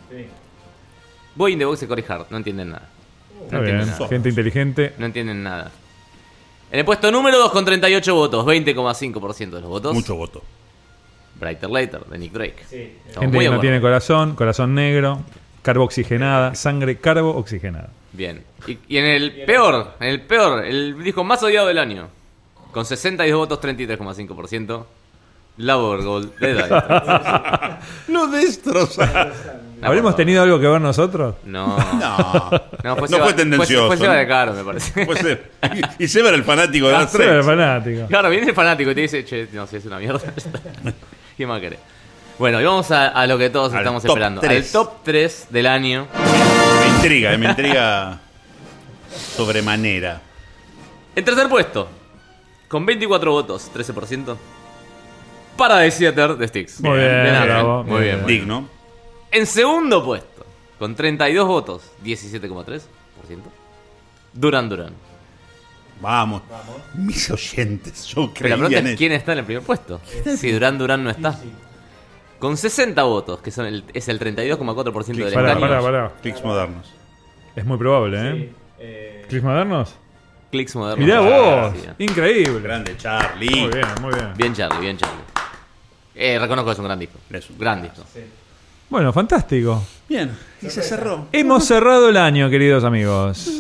Boy in the Box de Corey Hart, no entienden nada. Está No bien. entienden nada. Gente inteligente. No entienden nada. En el puesto número dos, con treinta y ocho votos, veinte coma cinco por ciento de los votos. Mucho voto. Brighter Later, de Nick Drake. Estamos Gente muy que de no acuerdo. tiene corazón. Corazón negro. Carbo oxigenada. Sangre carbo oxigenada. Bien. Y, y en el peor, en el peor, el disco más odiado del año, con sesenta y dos votos, treinta y tres coma cinco por ciento, Lover Gold de Dire. Lo destroza. No, ¿Habremos por tenido algo que ver nosotros? favor. No. No. No, fue, No Seba- fue tendencioso, Fue, fue Seba ¿no? de Caro, me parece. Puede ser. Y Seba era el fanático de Ah, las Soy el seis. fanático. Claro, viene el fanático y te dice, che, no sé, es una mierda. ¿Qué más querés? Bueno, y vamos a, a lo que todos Al estamos top esperando. tres. Al top tres del año. Me intriga, eh, me intriga sobremanera. En tercer puesto, con veinticuatro votos, trece por ciento, Paradise Theater de Styx. Muy bien, Ángel. bravo. Muy bien. muy bien. Digno. En segundo puesto, con treinta y dos votos, diecisiete coma tres por ciento, Duran Duran. Vamos. Mis oyentes, yo Pero la creía pregunta en es eso. quién está en el primer puesto. Si Duran Duran no está. Con sesenta votos, que son el, es el treinta y dos coma cuatro por ciento del Pará, escaño. pará, pará. Clics modernos. Es muy probable, ¿eh? ¿Clics modernos? Clics modernos. Mirá vos. Sí. Increíble. Grande Charlie. Muy bien, muy bien. Bien Charlie, bien Charlie. Eh, reconozco que es un gran disco. Es un Gran disco. Bueno, fantástico. Bien. Y se cerró. Hemos cerrado el año, queridos amigos.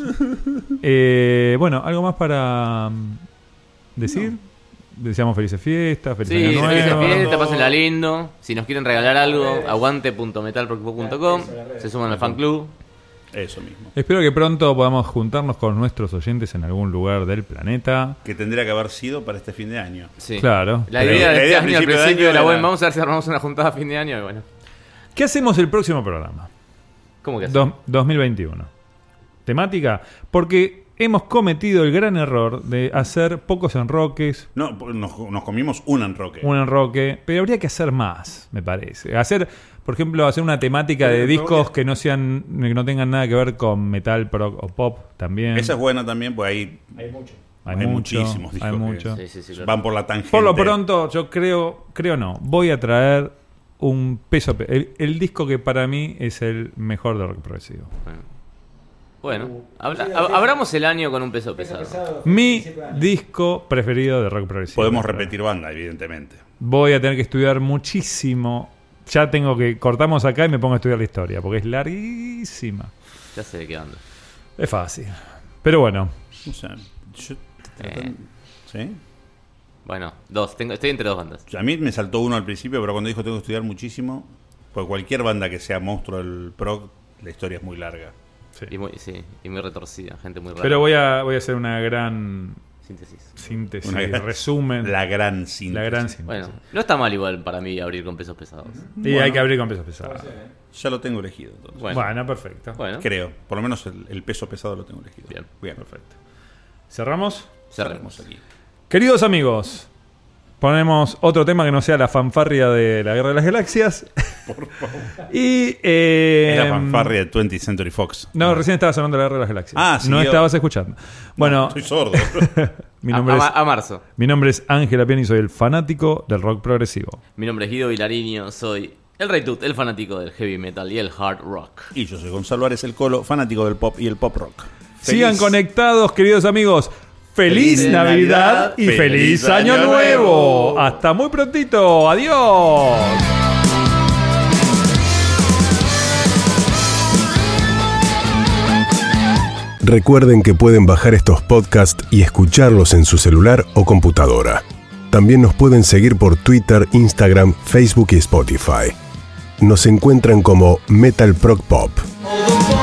Eh, bueno, ¿algo más para mm, decir? Deseamos felices fiestas, feliz Sí, año felices nuevo. fiestas, pásenla lindo. Si nos quieren regalar algo, aguante punto metal rock pop punto com. Se suman al fan club. Eso mismo. Espero que pronto podamos juntarnos con nuestros oyentes en algún lugar del planeta. Que tendría que haber sido para este fin de año. Sí. Claro. La Pero- idea de la este idea al año, al principio de principio año era, bueno, era- vamos a ver si armamos una juntada a fin de año y bueno. ¿Qué hacemos el próximo programa? ¿Cómo que así? Dos- dos mil veintiuno. ¿Temática? Porque hemos cometido el gran error de hacer pocos enroques, No, nos, nos comimos un enroque. un enroque, pero habría que hacer más, me parece. Hacer, por ejemplo, hacer una temática de Pero- discos que no sean, que no tengan nada que ver con metal, prog o pop también. Esa es buena también, pues ahí hay, hay mucho, muchísimos discos hay que- mucho. Sí, sí, sí, claro. van por la tangente. Por lo pronto, yo creo, creo no, voy a traer un peso, pe- el, el disco que para mí es el mejor de rock progresivo. Bueno, habla- ab- abramos el año con un peso pesado. Mi disco preferido de rock progresivo. Podemos repetir banda, evidentemente. Voy a tener que estudiar muchísimo. Ya tengo que cortamos acá y me pongo a estudiar la historia, porque es larguísima. Ya sé de qué anda. Es fácil. Pero bueno, O sea, yo... Eh. ¿Sí? Bueno, dos. Tengo, estoy entre dos bandas. A mí me saltó uno al principio, pero cuando dijo tengo que estudiar muchísimo, Porque cualquier banda que sea monstruo del prog, la historia es muy larga. Sí. Y muy, sí, y muy retorcida, gente muy rara. Pero voy a, voy a hacer una gran Síntesis. síntesis, Una gran- resumen. La gran síntesis. La gran síntesis. Bueno, no está mal igual para mí abrir con pesos pesados. Y hay que abrir con pesos pesados. Ya lo tengo elegido, entonces. Bueno, Bueno, perfecto. bueno Creo. Por lo menos el, el peso pesado lo tengo elegido. Bien. Bien. Perfecto. ¿Cerramos? cerremos. aquí. Queridos amigos, ponemos otro tema que no sea la fanfarria de la Guerra de las Galaxias. Por favor. Y. Eh, Es la fanfarria de twentieth Century Fox. No, recién estaba sonando la Guerra de las Galaxias. Ah, no siguió. estabas escuchando. Bueno, Estoy sordo. mi A, nombre, a es, ma- a marzo. mi nombre es Ángel Apiani y soy el fanático del rock progresivo. Mi nombre es Guido Vilariño, soy el Rey Tut, el fanático del heavy metal y el hard rock. Y yo soy Gonzalo Ares, el Colo, fanático del pop y el pop rock. Sigan Feliz- conectados, queridos amigos. Feliz, Feliz Navidad, Navidad y feliz feliz Año, Año Nuevo. Nuevo. Hasta muy prontito. Adiós. Recuerden que pueden bajar estos podcasts y escucharlos en su celular o computadora. También nos pueden seguir por Twitter, Instagram, Facebook y Spotify. Nos encuentran como Metal Prog Pop. All the